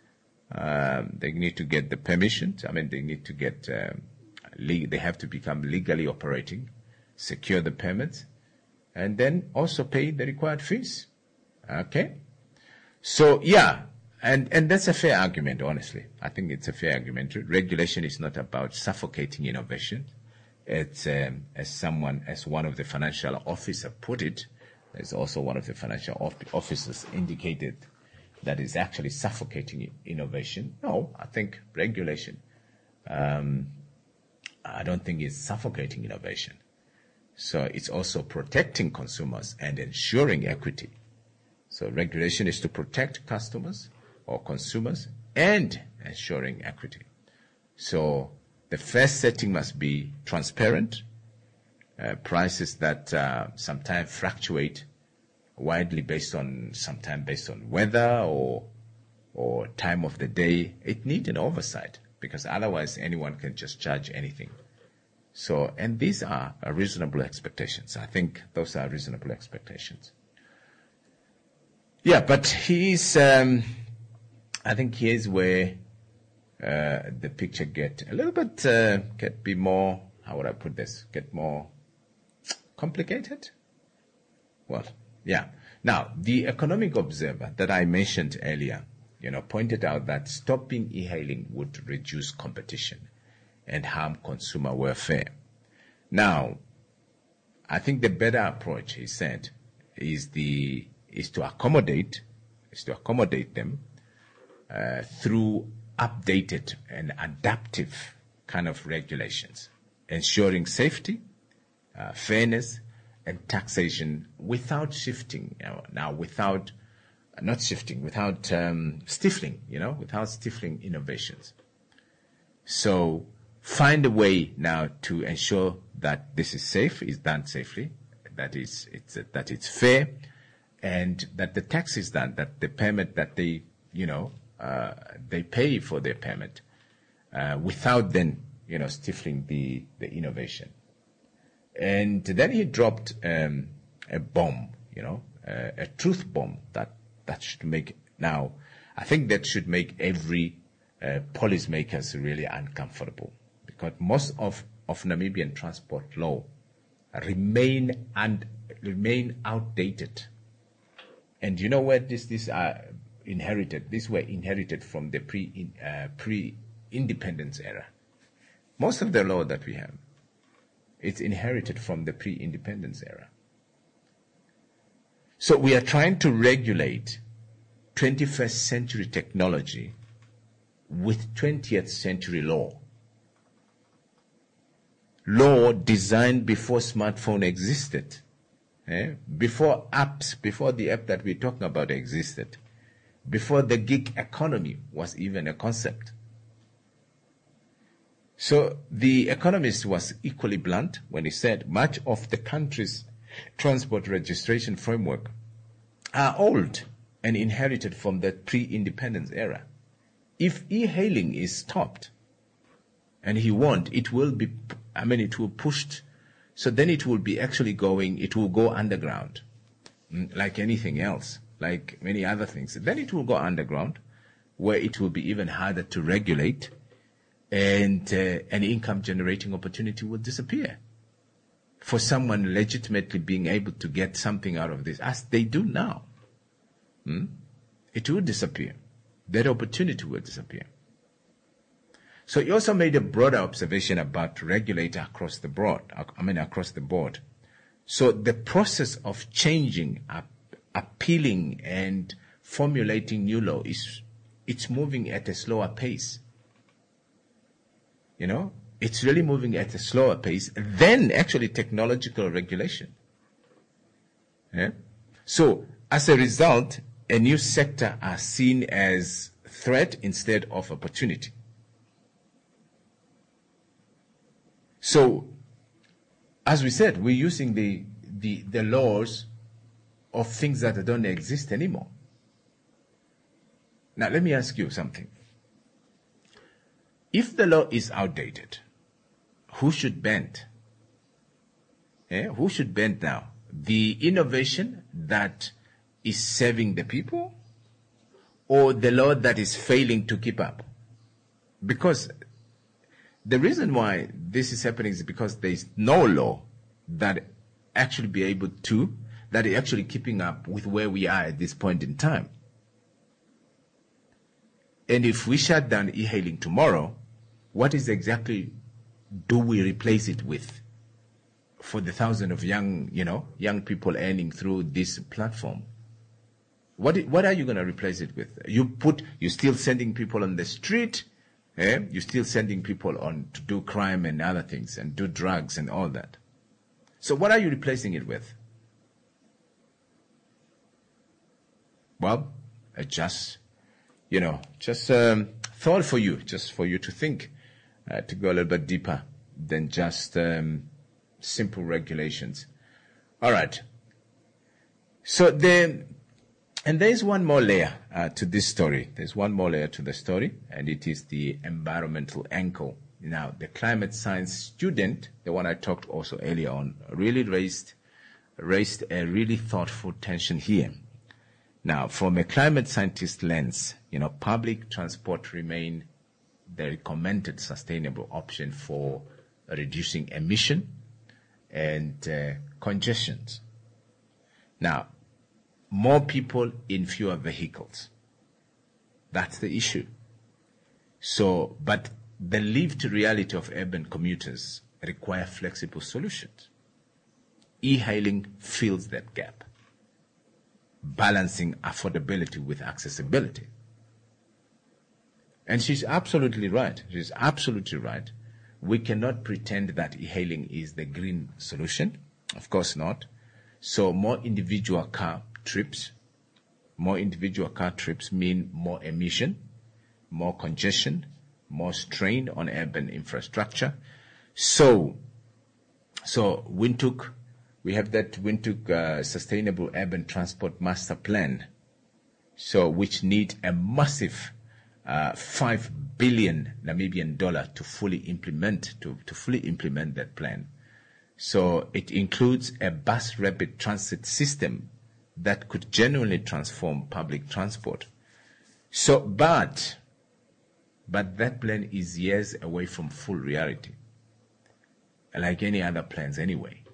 Um, they need to get the permissions. I mean, they need to get, um, le- they have to become legally operating, secure the permits, and then also pay the required fees. Okay? So, yeah. And and that's a fair argument, honestly. I think it's a fair argument. Regulation is not about suffocating innovation. It's, um, as someone, as one of the financial officer put it, there's also one of the financial officers indicated that is actually suffocating innovation. No, I think regulation, um, I don't think it's suffocating innovation. So it's also protecting consumers and ensuring equity. So regulation is to protect customers or consumers and ensuring equity. So the first setting must be transparent, uh, prices that uh, sometimes fluctuate widely based on, sometimes based on weather or or time of the day. It needs an oversight because otherwise anyone can just charge anything. So, and these are uh, reasonable expectations. I think those are reasonable expectations. Yeah, but he's, um, I think here's where uh, the picture get a little bit, uh, get be more, how would I put this, get more complicated? Well, yeah. Now, the Economic Observer that I mentioned earlier, you know, pointed out that stopping e-hailing would reduce competition and harm consumer welfare. Now, I think the better approach, he said, is the is to accommodate, is to accommodate them uh, through updated and adaptive kind of regulations, ensuring safety, uh, fairness, and taxation without shifting, you know, now without, uh, not shifting, without um, stifling, you know, without stifling innovations. So find a way now to ensure that this is safe, is done safely, that is it's uh, that it's fair, and that the tax is done, that the payment that they, you know, uh, they pay for their payment uh, without then, you know, stifling the, the innovation. And then he dropped um, a bomb, you know, uh, a truth bomb that, that should make, now, I think that should make every uh, policymakers really uncomfortable, because most of, of Namibian transport law remain and remain outdated. And you know where this this are inherited? These were inherited from the pre uh, pre-independence era. Most of the law that we have, it's inherited from the pre-independence era. So we are trying to regulate twenty-first century technology with twentieth century law. Law designed before smartphone existed, eh? Before apps, before the app that we're talking about existed, before the gig economy was even a concept. So the Economist was equally blunt when he said much of the country's transport registration framework are old and inherited from the pre-independence era. If e-hailing is stopped, and he won't, it will be, I mean, it will pushed, so then it will be actually going, it will go underground, like anything else, like many other things. Then it will go underground, where it will be even harder to regulate, and uh, an income-generating opportunity will disappear for someone legitimately being able to get something out of this, as they do now. Hmm? It will disappear. That opportunity will disappear. So he also made a broader observation about regulator across the board. I mean, across the board. So the process of changing, uh, appealing, and formulating new law is it's moving at a slower pace. You know, it's really moving at a slower pace than actually technological regulation. Yeah? So as a result, a new sector are seen as threat instead of opportunity. So, as we said, we're using the, the, the laws of things that don't exist anymore. Now, let me ask you something. If the law is outdated, who should bend? Eh? Who should bend now? The innovation that is serving the people, or the law that is failing to keep up? Because the reason why this is happening is because there is no law that actually be able to, that is actually keeping up with where we are at this point in time. And if we shut down e-hailing tomorrow, what is exactly do we replace it with for the thousand of young, you know, young people earning through this platform? What, what are you going to replace it with? You put, you're still sending people on the street, eh? You're still sending people on to do crime and other things and do drugs and all that. So what are you replacing it with? Well, uh, just, you know, just um, thought for you, just for you to think, uh, to go a little bit deeper than just um, simple regulations. All right. So then, and there's one more layer uh, to this story. There's one more layer to the story, and it is the environmental angle. Now, the climate science student, the one I talked also earlier on, really raised raised a really thoughtful tension here. Now, from a climate scientist lens, you know, public transport remain the recommended sustainable option for reducing emission and uh, congestions. Now, more people in fewer vehicles. That's the issue. So, but the lived reality of urban commuters require flexible solutions. E-hailing fills that gap, balancing affordability with accessibility. And she's absolutely right. She's absolutely right. We cannot pretend that e-hailing is the green solution. Of course not. So more individual car trips, more individual car trips mean more emission, more congestion, more strain on urban infrastructure. So, so Windhoek, we have that Windhoek uh, Sustainable Urban Transport Master Plan, so which need a massive uh, five billion Namibian dollar to fully implement to, to fully implement that plan. So it includes a bus rapid transit system that could genuinely transform public transport. So, but, but that plan is years away from full reality, like any other plans anyway.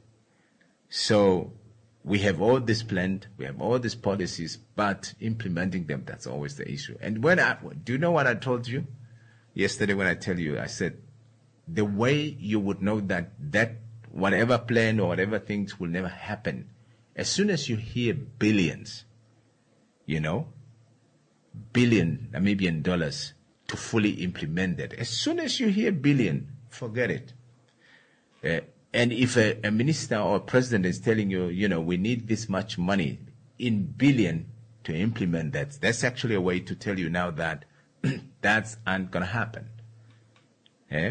So we have all this planned, we have all these policies, but implementing them, that's always the issue. And when I, do you know what I told you yesterday when I tell you, I said, the way you would know that that whatever plan or whatever things will never happen, as soon as you hear billions, you know, billion Namibian dollars to fully implement that, as soon as you hear billion, forget it. Uh, and if a, a minister or a president is telling you, you know, we need this much money in billion to implement that, that's actually a way to tell you now that that's not going to happen. Eh?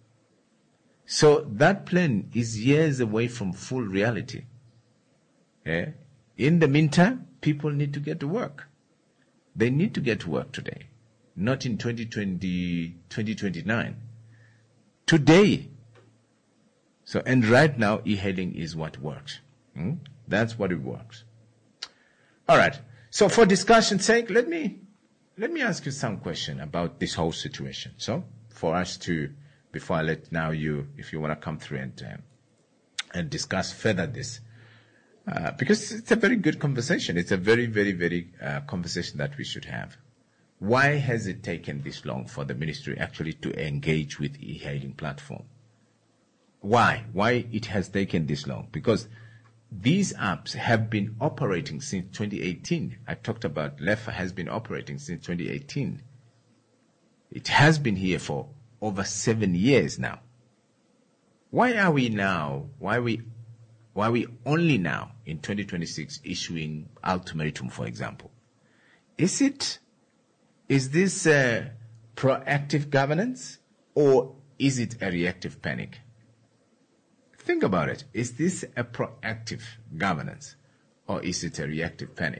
So that plan is years away from full reality. Eh? In the meantime, people need to get to work. They need to get to work today, not in twenty twenty, twenty twenty-nine. Today. So, and right now, e-hailing is what works. Hmm? That's what it works. All right. So for discussion's sake, let me, let me ask you some question about this whole situation. So for us to, before I let now you, if you want to come through and, um, and discuss further this, uh, because it's a very good conversation. It's a very, very, very, uh, conversation that we should have. Why has it taken this long for the ministry actually to engage with e-hailing platform? Why? Why it has taken this long? Because these apps have been operating since twenty eighteen. I talked about Lefa has been operating since twenty eighteen. It has been here for over seven years now. Why are we now, why are we, why are we only now in twenty twenty-six issuing ultimatum, for example? Is it, is this uh, proactive governance or is it a reactive panic? Think about it. Is this a proactive governance or is it a reactive panic?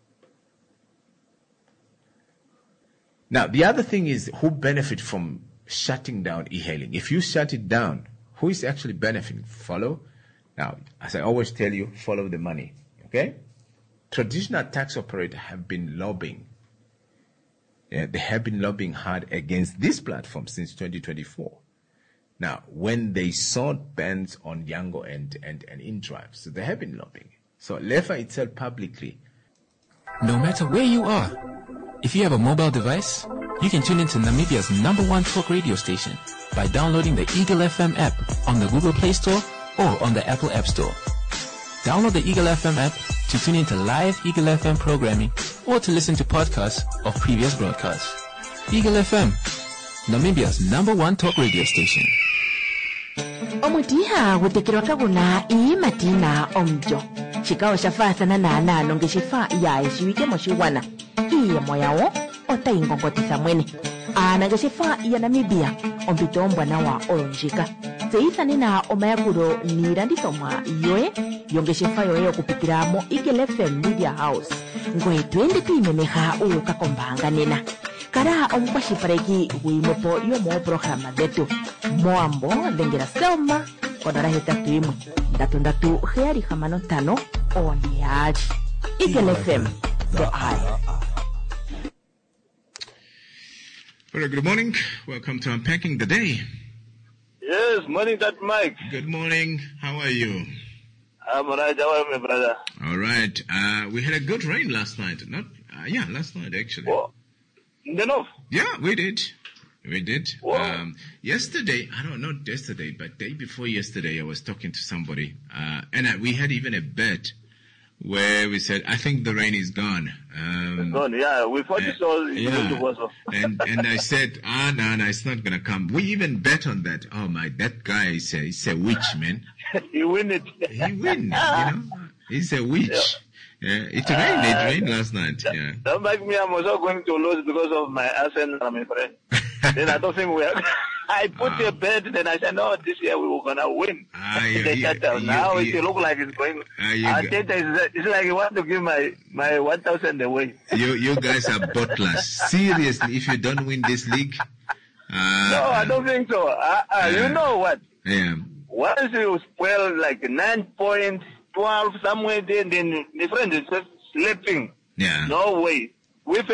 Now, the other thing is who benefit from shutting down e-hailing. If you shut it down, who is actually benefiting? Follow? Now, as I always tell you, follow the money. Okay? Traditional taxi operators have been lobbying. Yeah, they have been lobbying hard against this platform since twenty twenty-four. Now, when they saw bans on Yango and, and, and InDrive, so they have been lobbying. So Lefa itself publicly. No matter where you are, if you have a mobile device, you can tune into Namibia's number one talk radio station by downloading the Eagle F M app on the Google Play Store or on the Apple App Store. Download the Eagle F M app to tune into live Eagle F M programming or to listen to podcasts of previous broadcasts. Eagle F M, Namibia's number one talk radio station. Omutiha gutekirwa kaguna ii matina omjo. Chikao shafasa na nana nonge shifa ya ishiwike moshiwana. Iye moyao ota ingongotisa mwene. Anange shifa ya Namibia ombitombwa na wa oronjika. Seisa nina omayakuro nirandisomwa yoe yonge shifa yoe okupikiramo Eagle F M Media House. Ngoe twende tuimeneha uka kombanga nena. Kara ompashipareki wimopo yomo programa detu. Moambo dengera selma kodara heta tuimwe. Datu datu heari hamano tano oneaji. Eagle F M. The Eye. Well, good morning. Welcome to Unpacking the Day. Yes, morning, Dad Mike. Good morning. How are you? I'm alright. How are you, my brother? All right. Uh, we had a good rain last night. Not, uh, yeah, last night actually. Oh, enough? Yeah, we did. We did. Whoa. Um, yesterday, I don't know, not yesterday, but day before yesterday, I was talking to somebody, uh, and I, we had even a bet where we said, I think the rain is gone. Um, It's gone. Yeah, we thought it was yeah. going to go so. and and I said, ah, no, no, it's not gonna come. We even bet on that. Oh my, that guy is a, he's a witch, man. You win it. He win, you know. He's a witch. Yeah, it rained. It rained last night. Yeah. Don't make me. I'm also going to lose because of my Arsenal, my friend. Then I don't think we are. I put Ah. a bet, then I said, no, this year we were gonna win. Ah, you- They you- cut down. you- now you- it look like it's going. Ah, you I g- think it's, it's like you want to give my my one thousand away. You you guys are bottlers. Seriously, if you don't win this league, uh, No, I don't think so. Uh, uh, you know what? Yeah. Once you spoil like nine point twelve somewhere, then then the friend is just sleeping. Yeah. No way. With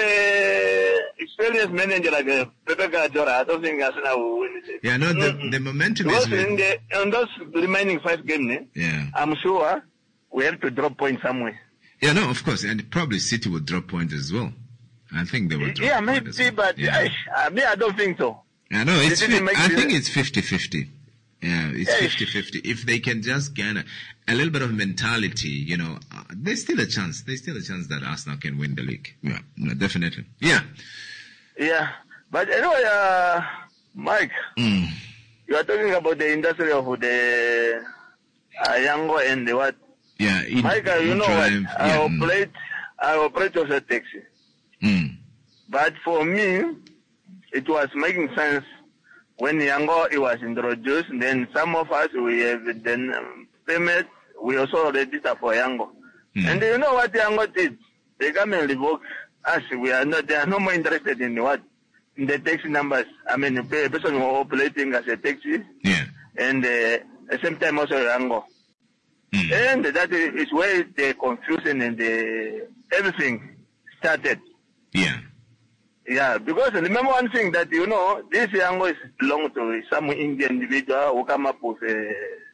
a experienced manager like uh, Pepe Guardiola, I don't think Arsenal will win it. Yeah. No, the Mm-mm. the momentum is. Because in With, the in those remaining five games, eh, yeah. I'm sure we have to drop points somewhere. Yeah. No, of course, and probably City will drop points as well. I think they will drop. Yeah, points maybe, as well. but Yeah. I, I mean, I don't think so. Yeah, no, it's. They didn't fi- make I the- think it's fifty-fifty. Yeah, it's Yeah. fifty-fifty. If they can just gain a, a little bit of mentality, you know, uh, there's still a chance. There's still a chance that Arsenal can win the league. Yeah, no, definitely. Yeah. Yeah, but anyway, uh, Mike, Mm. you are talking about the industry of the uh, Yango and the what? Yeah. In, Mike, uh, you in know triumph, what? I yeah, mm, operate, I operate as a taxi. mm, But for me, it was making sense when Yango it was introduced. Then some of us we have then um, payment. We also register for Yango. Mm. And you know what Yango did? They come and revoke us. We are not. They are no more interested in what in the taxi numbers. I mean, a person who are operating as a taxi, yeah. and uh, at the same time also Yango. Mm. And that is where the confusion and the everything started. Yeah. Yeah, because remember one thing that, you know, this Yango is belong to some Indian individual who come up with a,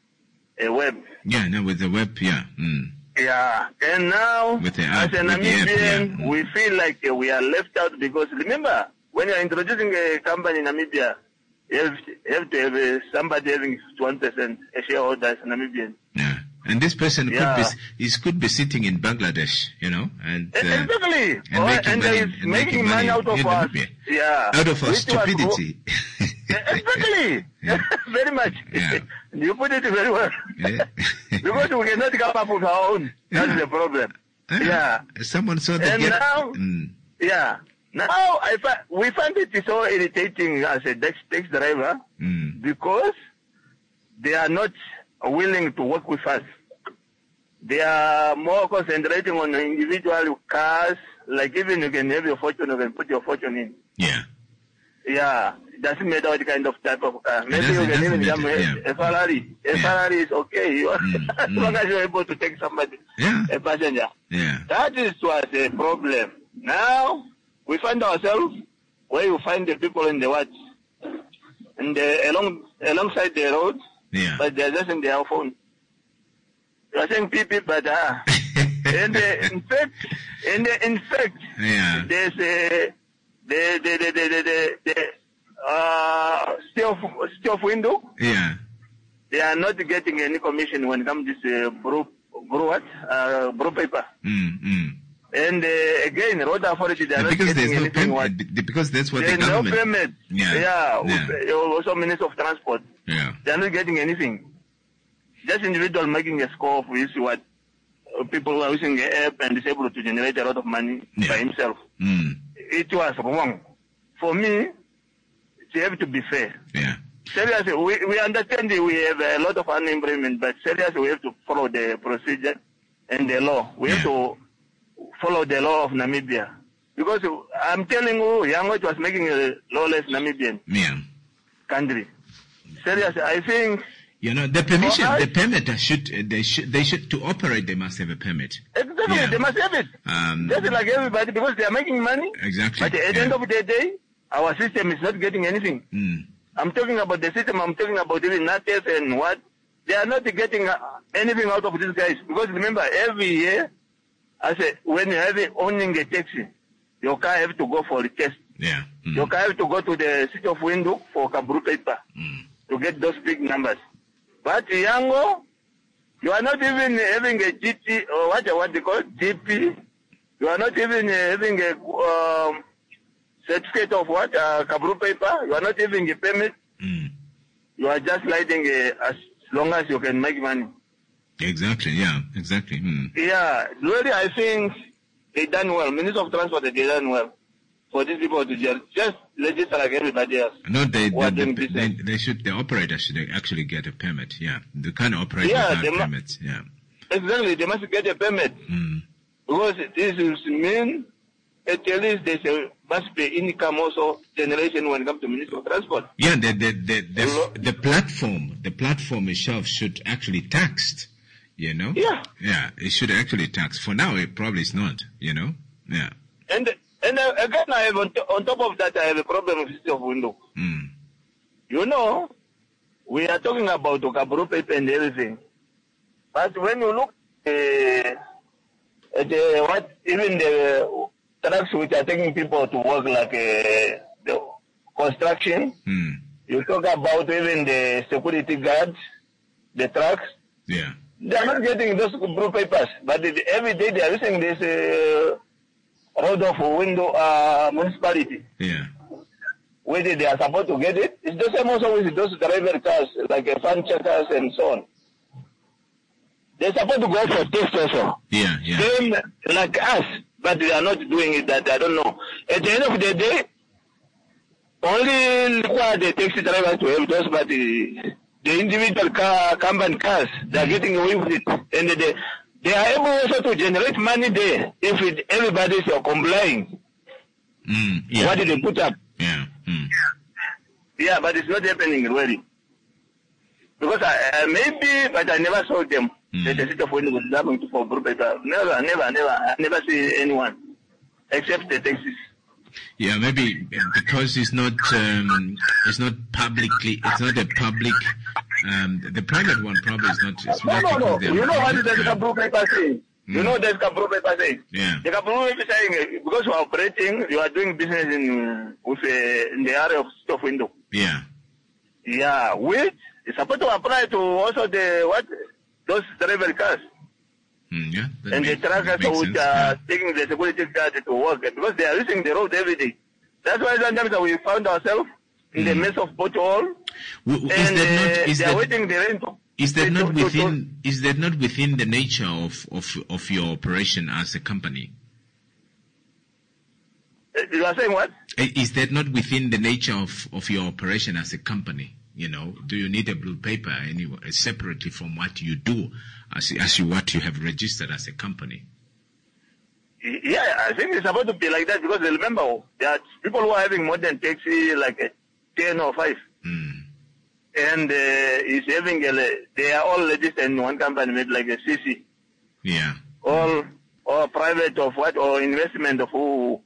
a web. Yeah. No, with the web. Yeah. Mm. Yeah, and now, With the as app, a with the app, Namibian, yeah. we feel like uh, we are left out because remember, when you're introducing a company in Namibia, you have, you have to have uh, somebody having one percent a shareholder as a Namibian. Yeah. And this person Yeah. could be, he could be sitting in Bangladesh, you know, and uh, Exactly. and Oh, making and money- he's and making making money money out of in us. Namibia. Yeah. out of our Which was go- stupidity. Exactly. Yeah. Very much. Yeah. You put it very well. Yeah. Because we cannot come up with our own. That's Yeah. the problem. Ah, Yeah. Someone saw the And get. now- Mm. Yeah. Now I fi- we find it so irritating as a tax, tax driver Mm. because they are not willing to work with us. They are more concentrating on individual cars. Like even you can have your fortune, you can put your fortune in. Yeah. Yeah, it doesn't matter what kind of type of car. Maybe doesn't- you can doesn't even jump matter, a, yeah. a Ferrari. A Yeah. Ferrari is okay. You Mm, as mm. long as you're able to take somebody, Yeah. a passenger. Yeah. That is was a problem. Now we find ourselves where you find the people in the what, in the along alongside the road, Yeah. but they're just in their phone. You are saying people, but ah, and uh, in fact, and uh, in fact, Yeah. there's a the the the the the, the, the uh still still window. Yeah. They are not getting any commission when it comes to this uh, brew, brew what uh, brew paper. Mm, mm. And uh, again, road authority, they are not Because there's getting no anything. What, payment. be- Because that's what there's the no government. payment. Yeah. Yeah. Yeah. Also, Minister of Transport, Yeah. they are not getting anything. Just individual making a score of this what uh, people who are using the app and is able to generate a lot of money Yeah. by himself. Mm. It was wrong. For me, it have to be fair. Yeah. Seriously, we, we understand that we have a lot of unemployment, but seriously, we have to follow the procedure and the law. We have Yeah. to follow the law of Namibia. Because I'm telling you, Yango was making a lawless Namibian Yeah. country. Seriously, I think You know, the permission, For us- the permit uh, should, uh, they should, they should, to operate, they must have a permit. exactly Yeah. they must have it. Um, Just like everybody, because they are making money. Exactly. But at the yeah. end of the day, our system is not getting anything. Mm. I'm talking about the system. I'm talking about even NATES and what. They are not getting uh, anything out of these guys. Because remember, every year, I said, when you have it, owning a taxi, your car have to go for a test. Yeah. Mm. Your car have to go to the city of Windhoek for Kabru paper Mm. to get those big numbers. But Yango, You are not even having a G T or what what they call G P. You are not even having a um, certificate of what uh, Kabru paper. You are not having a permit. Mm. You are just lighting a, as long as you can make money. Exactly. Yeah. Exactly. Mm. Yeah. Really, I think they done well. Minister of Transport, they done well for these people to just, just register like everybody else. No, they Who are they, doing they, business. they they should the operator should actually get a permit. Yeah, they can't operate Yeah, without they mu- permits. Yeah. Exactly. They must get a permit. Mm. Because this is mean at least there's a must be income also generation when it comes to Minister of Transport. Yeah, the the the the, Hello? the platform the platform itself should actually taxed. You know. Yeah. Yeah, it should actually tax. For now, it probably is not. You know. Yeah. And and uh, again, I have on, t- on top of that, I have a problem with City of Window. Mm. You know, we are talking about Okaburu paper and everything, but when you look uh, at uh, what even the trucks which are taking people to work like uh, the construction, Mm. you talk about even the security guards, the trucks. Yeah. They are not getting those blue papers, but they, every day they are using this uh, road of window uh, municipality. Yeah. Whether they are supposed to get it, it's the same also with those driver cars, like uh, fan checkers and so on. They're supposed to go for test also. Yeah. Yeah. Same like us, but they are not doing it. That I don't know. At the end of the day, only require the taxi driver to have those, but the, the individual car, company cars, they are getting away with it, and they they are able also to generate money there if it, everybody is uh, complying. Mm. Yeah. What did they put up? Yeah. Mm. Yeah, but it's not happening really. Because I, uh, maybe, but I never saw them. Mm. That the city of Window was having to for group paper. Never, never, never. I never see anyone except the taxis. Yeah, maybe because it's not um, it's not publicly it's not a public um, the private one probably is not it's No, not no, no. because they're You know what public, the yeah. Kabru paper saying? You Mm. know the Kabru paper saying? Yeah. The Kabru paper saying uh, because you are operating, you are doing business in with uh, in the area of city of Window. Yeah. Yeah, which is supposed to apply to also the what those driver cars. Mm, yeah. that And the makes- that truckers makes which sense, are yeah. taking the security guard to work because they are using the road every day. That's why sometimes we found ourselves in the Mm. midst of pothole W- w- Is and that not uh, is they are that waiting the rental. is that to- not to- to- within is that not within the nature of, of, of your operation as a company? Uh, You are saying what? I- Is that not within the nature of, of your operation as a company? You know, do you need a blue paper anyway, separately from what you do as as you what you have registered as a company? Yeah, I think it's supposed to be like that because remember there are people who are having more than taxi like a ten or five. Mm. And uh, he's having a, they are all registered in one company, maybe like a C C, Yeah. all or private of what or investment of who.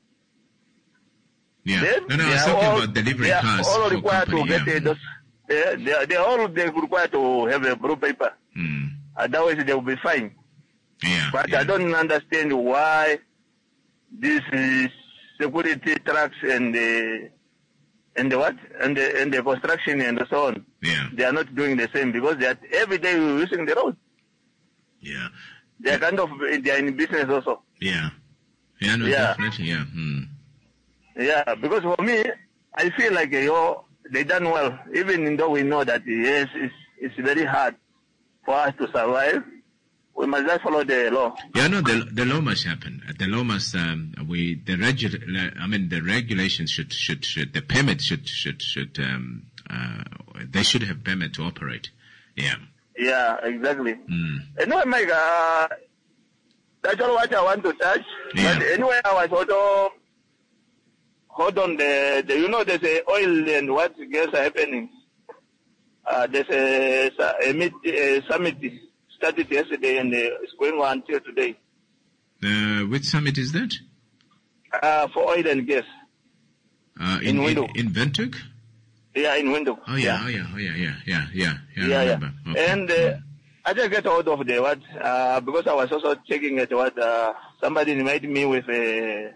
Yeah. Then No, no, I they was are talking all- about delivering they are cars all for required company. to Yeah. get a, those, they, they, are- they are all they required to have a blue paper. Mm. Otherwise, they will be fine. Yeah. But yeah. I don't understand why this is security trucks and the and the what and the and the construction and so on. Yeah. They are not doing the same because they are every day using the road. Yeah. They are kind of they are in business also. Yeah. Yeah. No, Yeah. definitely. Yeah. Mm. Yeah, because for me, I feel like uh, yo, they done well, even though we know that yes, it's it's very hard for us to survive. We must just follow the law. Yeah, no, the the law must happen. The law must um we the regu- I mean the regulations should should should the permit should should should um uh they should have permit to operate. Yeah. Yeah, exactly. Mm. Anyway, Mike, uh, that's all what I want to touch. Yeah. But anyway, I was also hold on the, the you know there's a oil and what gas are happening. Uh, there's a, a, meet, a summit started yesterday and uh, it's going on until today. Uh, which summit is that? Uh, for oil and gas. Uh, In in Windhoek. in, in Windhoek? Yeah, in window. Oh yeah, oh yeah, oh yeah, yeah, yeah, yeah, yeah. I Yeah, yeah. remember. Okay. And uh, I just get hold of the what uh, because I was also checking at what uh, somebody invited me with a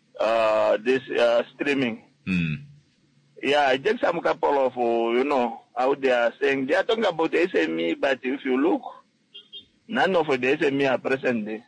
uh, this uh, streaming. Mm. Yeah, I did some couple of uh, you know out there saying, they are talking about the S M E, but if you look, none of the S M E are present there.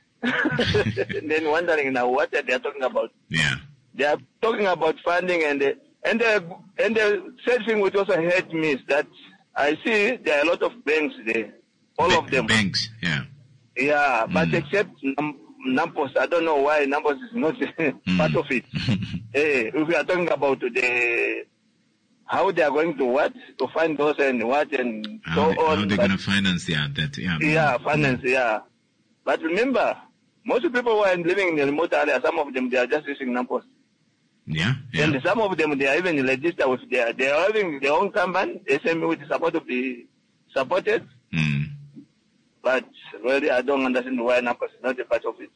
Then wondering now what are they talking about? Yeah. They are talking about funding, and the, and the, and the sad thing which also hurt me is that I see there are a lot of banks there, all Ba- of them. Banks, yeah. Yeah, but Mm. except Nam- Nampos, I don't know why Nampos is not part of it. Hey, if we are talking about the how they are going to what to find those and what and How, so they, on. how they're but- going to finance yeah, that? Yeah. yeah, finance, yeah. But remember, most people who are living in the remote area, some of them they are just using Nampos. Yeah. Yeah. And some of them, they are even registered with their, they are having their own company, S M E, which is supposed to be supported. Mm. But really, I don't understand why Nampos is not a part of it.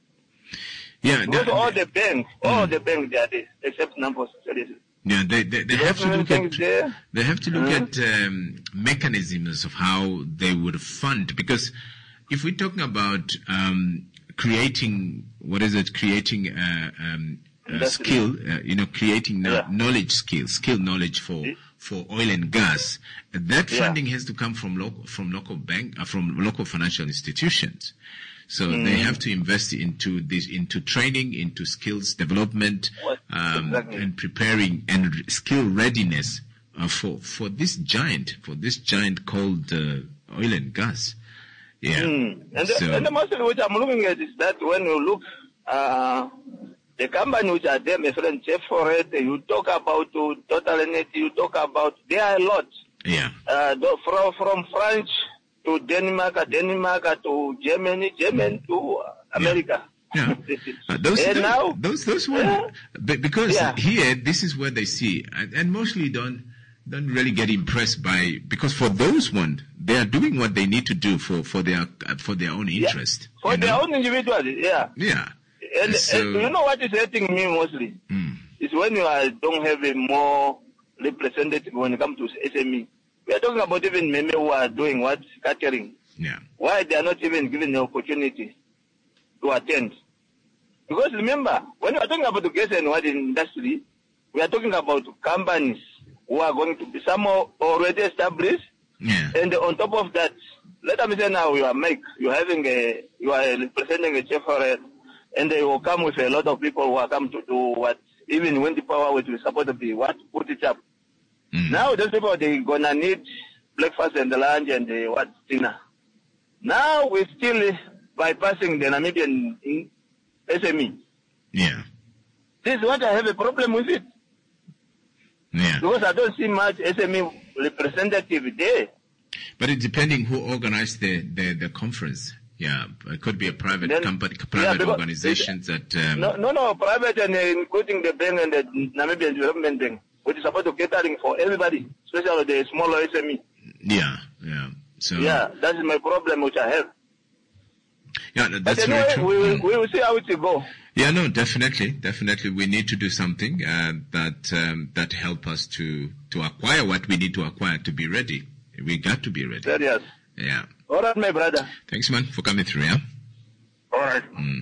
Yeah. Because that- all the banks, all the banks, they are there, except Nampos. Seriously. Yeah, they they, they have to Government look banks at there. they have to look Mhm. at um, mechanisms of how they would fund, because if we're talking about um, creating what is it, creating uh, um, uh, Industry. skill, uh, you know, creating no- Yeah. knowledge skill, skill knowledge for Yeah. for oil and gas, that Yeah. funding has to come from local from local bank uh, from local financial institutions. So they have to invest into this, into training, into skills development, What- um, exactly. and preparing and r- skill readiness uh, for for this giant, for this giant called uh, oil and gas. Yeah. Mm. And, the, So- and the most of which I'm looking at is that when you look, uh, the company which are there, my friend Jeff Forret, you talk about uh, Total Energy, you talk about, there are a lot. Yeah. Uh, the- from, from France to Denmark, Denmark to Germany, Germany to America. Yeah. Uh, those, and those, now, those, those were, Yeah. be- because Yeah. here, this is where they see, and, and mostly don't, don't really get impressed by, because for those ones, they are doing what they need to do for, for their, uh, for their own yeah, interest. for you their know? own individuals, yeah. Yeah. And, So- and you know what is hurting me mostly? Mm. Is when you are, don't have a more representative when it comes to S M E. We are talking about even men who are doing what? Catering. Yeah. Why they are not even given the opportunity to attend? Because remember, when we are talking about the gas and water industry, we are talking about companies who are going to be some are already established, Yeah. and on top of that, let me say now you are Mike, you are having a, you are representing a chef for it, and they will come with a lot of people who are come to do what, even when the power which is supposed to be what, put it up. Mm. Now those people, they gonna need breakfast and lunch and uh, what, dinner. Now we're still bypassing the Namibian in S M E. Yeah. This is what I have a problem with it. Yeah. Because I don't see much S M E representative there. But it's depending who organized the, the, the conference. Yeah. It could be a private Then- company, yeah, private because- organizations that, um, No, no, no, private and uh, including the bank and the Namibian Development Bank, which is supposed to catering for everybody, especially the smaller S M E. yeah, yeah. So, Yeah, that is my problem which I have. yeah, that- But that's anyway, very true. we will, Mm. we will see how it will go. Yeah, no, definitely, definitely. We need to do something uh, that um, that help us to to acquire what we need to acquire to be ready. We got to be ready. Serious. Yeah. All right, my brother. Thanks, man, for coming through. Yeah. All right.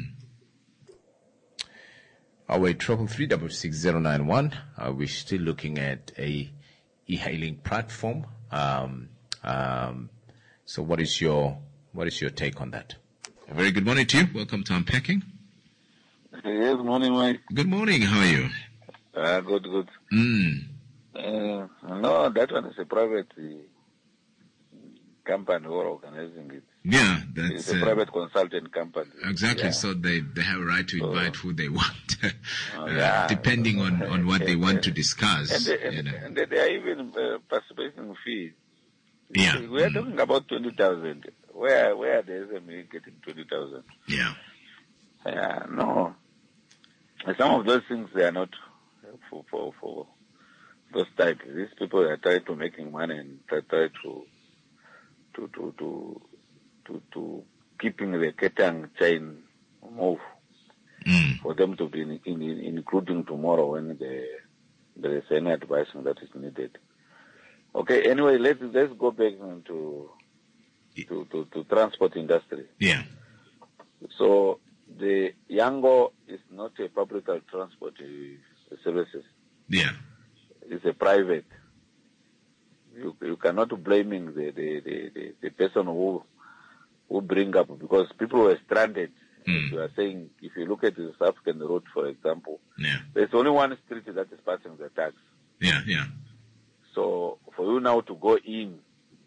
Our way triple three double six zero nine one. Uh, we're still looking at a e-hailing platform. Um, um, so, what is your what is your take on that? A very good morning to you. Welcome to Unpacking. Yes, morning, Mike. Good morning. How are you? Uh, good, good. Mm. Uh, no, that one is a private uh, company who are organizing it. Yeah, It's that's a uh, private consultant company. exactly. Yeah. So they, they have a right to So- invite who they want, uh, yeah. depending on, on what they want to discuss. And they, and, you know. and they are even uh, participating fees. Yeah. We are Mm. talking about twenty thousand. Where, where the S M E getting twenty thousand? Yeah. Yeah, no. Some of those things, they are not for, for, for those type. These people are trying to making money and try, try to, to, to, to, to, to keeping the catering chain move Mm. for them to be in, in, in, including tomorrow when the, there is any advising that is needed. Okay, anyway, let's, let's go back to, to, to, to transport industry. Yeah. So the Yango is not a public transport uh, services. Yeah. It's a private. you you cannot blaming the the, the, the, the person who who bring up, because people were stranded. Mm. You are saying, if you look at the South African road, for example, Yeah. there's only one street that is passing the tax. Yeah, yeah. So for you now to go in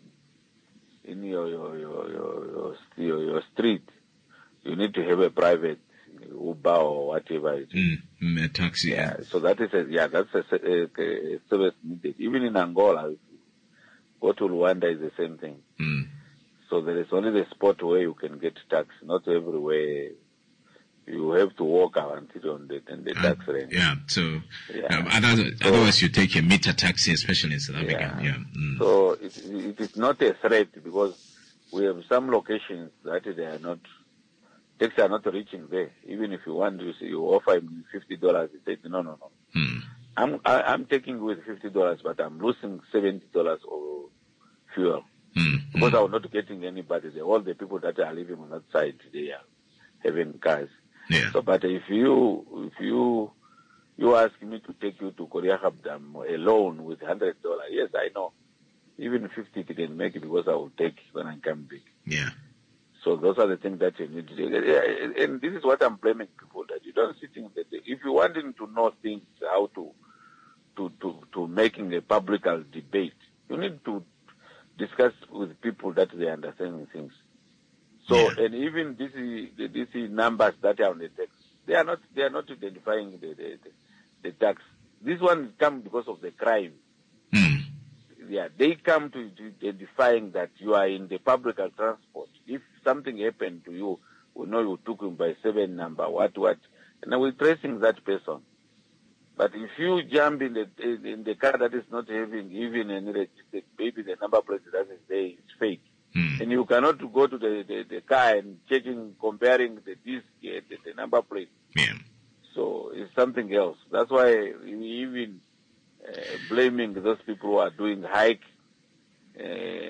in your your your your, your, your street, you need to have a private Uber or whatever it is. Mm. Mm, a taxi. Yeah, so that is a, yeah, that's a, a, a service needed. Even in Angola, if you go to Rwanda, is the same thing. Mm. So there is only the spot where you can get tax, not everywhere. You have to walk around it on the, on the Uh, tax range. yeah, so, Yeah. um, otherwise, So- otherwise you take a meter taxi, especially in South Africa. Yeah. Yeah. Mm. So it, it is not a threat, because we have some locations that they are not, taxes are not reaching there. Even if you want to, you offer him fifty dollars, he says, no, no, no. Mm. I'm, I, I'm taking with fifty dollars, but I'm losing seventy dollars of fuel. Mm. Because Mm. I'm not getting anybody there. All the people that are living on that side, they are having cars. Yeah. So, but if you, if you, you ask me to take you to Korea Dam alone with hundred dollars, yes, I know. Even fifty it can make it, because I will take when I come back. Yeah. So those are the things that you need to do. And this is what I'm blaming people, that you don't sit in the, if you want them to know things, how to, to, to, to making a public debate, you need to discuss with people that they understand things. So, Yeah. and even this is, this is numbers that are on the text, they are not, they are not identifying the, the, the, the tax. This one comes because of the crime. Mm. Yeah, they come to, to identifying that you are in the public transport. If something happened to you, we know you took him by seven number, what, what, and then we're tracing that person. But if you jump in the in the car that is not having even any registered, maybe the number plate that is there is fake, Mm. and you cannot go to the, the, the car and checking, comparing the disc, uh, the, the number plate. Yeah. So it's something else. That's why we even uh, blaming those people who are doing hike, uh,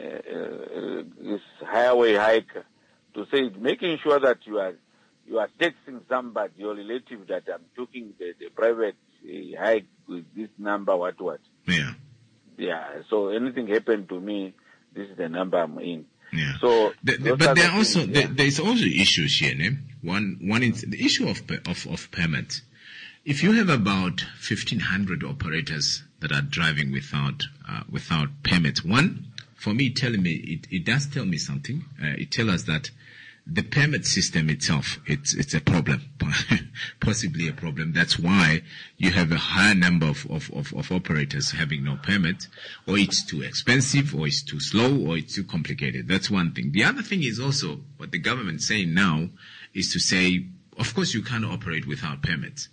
uh, this highway hike, to say, making sure that you are you are texting somebody, your relative, that I'm taking the, the private uh, hike with this number, what what. Yeah. Yeah. So anything happened to me, this is the number I'm in. Yeah. So, The- the- those but are there the are also things, there, yeah. there's also issues here. Ne? One one is the issue of per- of of permits. If you have about fifteen hundred operators that are driving without uh, without permits, one for me telling me it, it does tell me something. Uh, it tells us that the permit system itself, it's it's a problem, possibly a problem. That's why you have a higher number of, of, of, of operators having no permit, or it's too expensive, or it's too slow, or it's too complicated. That's one thing. The other thing is also what the government is saying now is to say, of course, you can't operate without permits.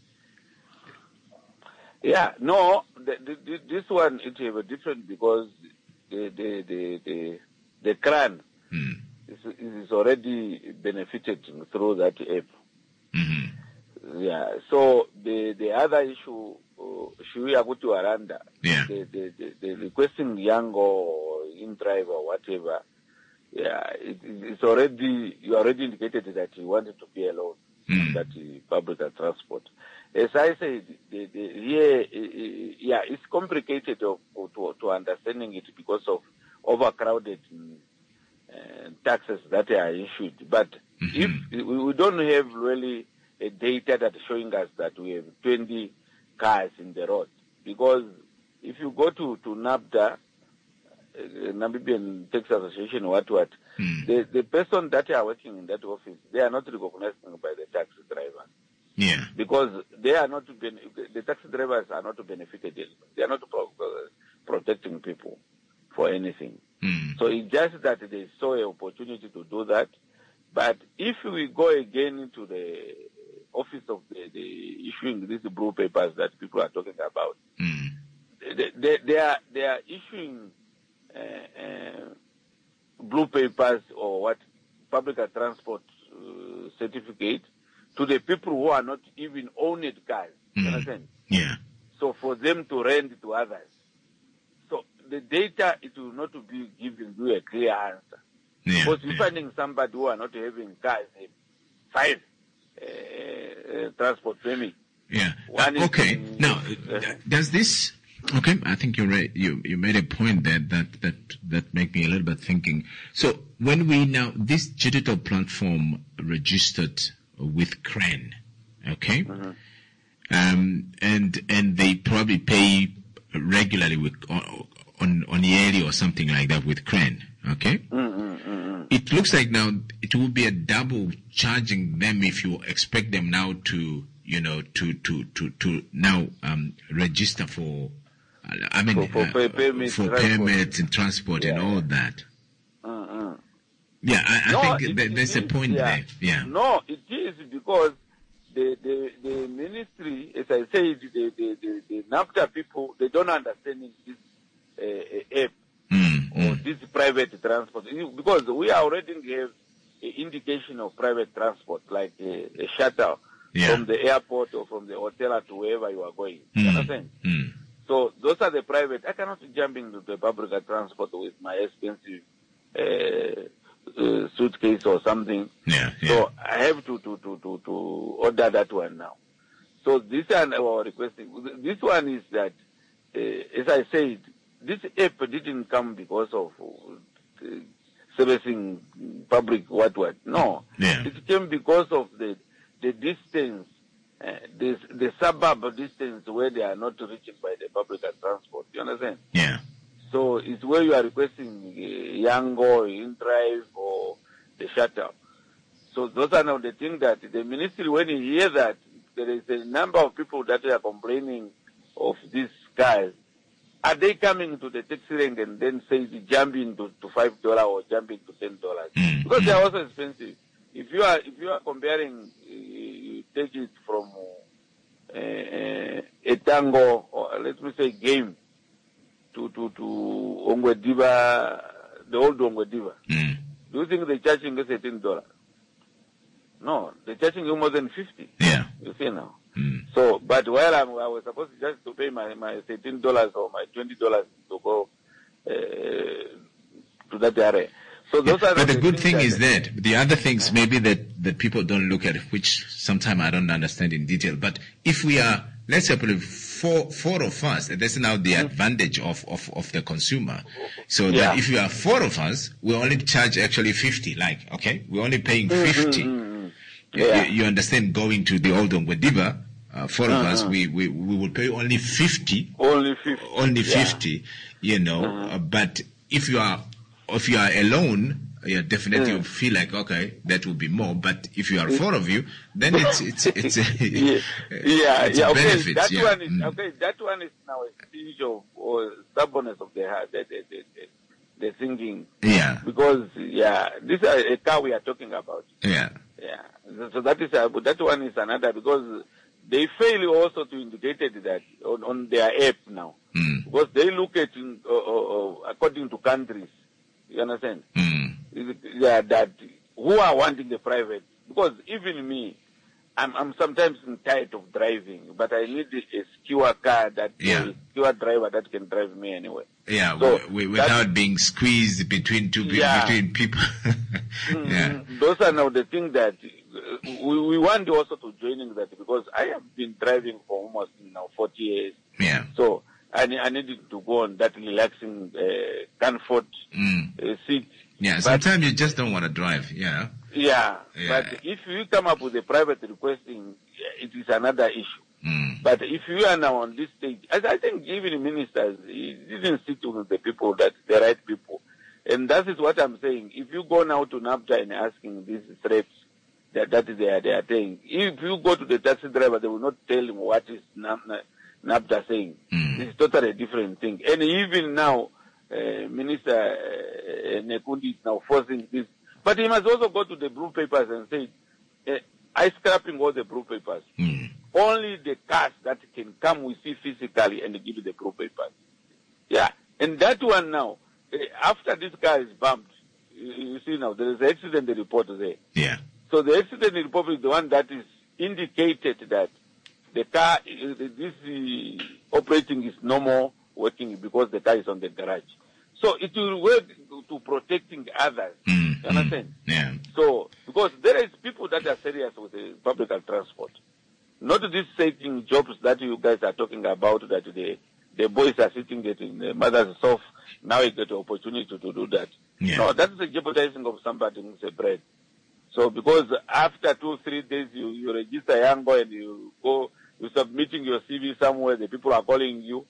Yeah, no, the, the, the, this one it have a different, because the the the the, the CRAN Hmm. is, is already benefited through that app. Mm-hmm. Yeah. So the the other issue, Shuya Gutu Aranda, Yeah. the, the, the, the requesting Yango or in drive or whatever. Yeah, it, it's already you already indicated that you wanted to be alone. Mm. That is public transport. As I said, the, the, yeah, yeah, it's complicated of, to, to understanding it because of overcrowded uh, taxes that are issued. But Mhm. if we, we don't have really a data that is showing us that we have twenty cars in the road, because if you go to, to NABDA, uh, Namibian Tax Association, what what, Mm. the, the person that are working in that office, they are not recognized by the taxi drivers. Yeah. Because they are not, ben- the taxi drivers are not benefited. They are not pro- uh, protecting people for anything. Mm. So it's just that they saw an opportunity to do that. But if we go again into the office of the, the issuing these blue papers that people are talking about, Mm. they, they, they are they are issuing uh, uh, blue papers or what public transport uh, certificate to the people who are not even owned cars. You Mm. understand? Yeah. So for them to rent to others. So the data, it will not be giving you a clear answer. Yeah. Because you're yeah. finding somebody who are not having cars, eh, five uh, uh, transport permit. Yeah. One Uh, is okay. in- Now, uh, uh, does this Okay, I think you're right. You you made a point there that that that make me a little bit thinking. So when we now this digital platform registered with CRAN, okay, Mm-hmm. um, and and they probably pay regularly with on on, on yearly or something like that with CRAN, okay. Mm-hmm. It looks like now it will be a double charging them if you expect them now to you know to to to to now um, register for. I mean, For- for uh, permits, for transport. permits and transport and Yeah, all yeah. that. Mm-hmm. Yeah, I, I No, think it- that it there's a is, point yeah. there. Yeah. No, it is because the the, the ministry, as I said, the the, the, the NAFTA people, they don't understand this uh, app Mm, or mm. this private transport, because we already have an indication of private transport, like a, a shuttle Yeah. from the airport or from the hotel to wherever you are going. You Mm, understand? mm. So those are the private. I cannot jump into the public transport with my expensive uh, uh, suitcase or something. Yeah, yeah. So I have to, to, to, to, to order that one now. So this one our requesting. This one is that, uh, as I said, this app didn't come because of uh, servicing public what what. No, Yeah. it came because of the the distance, uh, the the suburb distance where they are not reached by the public transport. You understand? Yeah. So it's where you are requesting uh, Yango, in drive, or the shuttle. So those are now the things that the ministry, when you hear that there is a number of people that are complaining of these guys, are they coming to the taxi rank and then say jumping to, to five dollars or jumping to ten dollars? Mm, Because mm. they are also expensive. If you are if you are comparing, uh, you take it from uh, uh, a tango or let me say game to to to Ongwediva, the old Ongwediva. Mm. Do you think they're charging us eighteen dollars? No, they're charging you more than fifty. Yeah. You see now. Mm. So, but while I'm, I was supposed to just to pay my my eighteen dollars or my twenty dollars to go uh, to that area. So those Yeah, are but the good things thing is that the other things maybe that, that people don't look at, which sometimes I don't understand in detail. But if we are, let's say, four, four of us, and that's now the advantage of, of, of the consumer. So Yeah. that if you are four of us, we only charge actually fifty. Like, okay, we're only paying fifty. You- Yeah. You, you understand? Going to the old Ongwediva, uh, four of us, we, we we will pay only fifty. only fifty. Only Yeah. fifty, you know. Uh, but if you are, if you are alone, yeah, definitely Mm. you feel like okay, that will be more. But if you are four of you, then it's it's it's a, yeah, yeah, it's yeah. a Okay, benefit. that yeah. one is Mm. okay. That one is now a stage of or stubbornness of the heart. The the the, the, the thinking. Yeah, Because yeah, this is a car we are talking about. yeah, Yeah. So, so that is a, that one is another because they fail also to indicate that on, on their app now. mm. Because they look at uh, uh, uh, according to countries. You understand? Mm. Yeah, that who are wanting the private. Because even me, I'm, I'm sometimes tired of driving, but I need a secure car that Yeah. a secure driver that can drive me anyway. Yeah, So, we, we, that- without being squeezed between two people, Yeah. between people. yeah, Mm, Those are now the things that uh, we, we want also to join in that because I have been driving for almost now forty years. yeah. So I, ne- I needed to go on that relaxing uh, comfort Mm. uh, seat. Yeah, But- sometimes you just don't want to drive. Yeah, Yeah, Yeah. but if you come up with a private requesting, it is another issue. mm. But if you are now on this stage, as I think even ministers, he didn't sit with the people that the right people. And that is what I'm saying. If you go now to NAFTA and asking these threats, that, that is they are, they are saying. If you go to the taxi driver, they will not tell him what is NAFTA saying. Mm. It's totally different thing. And even now, uh, Minister uh, Nekundi is now forcing this. But he must also go to the blue papers and say, uh, I scrapping all the blue papers. Mm. Only the cars that can come with you physically and give you the blue papers. Yeah. And that one now, uh, after this car is bumped, you, you see now, there is an accident report there. Yeah, So the accident report is the one that is indicated that the car, uh, this uh, operating is no more working because the car is on the garage. So it will work to protecting others. mm. You understand? Mm. Yeah, So, because there is people that are serious with the public transport. Not these taking jobs that you guys are talking about that they, the boys are sitting getting the mother's soft. Now you get the opportunity to, to do that. Yeah. No, that is a jeopardizing of somebody's bread. So because after two, three days you, you register young boy and you go, you're submitting your C V somewhere, the people are calling you.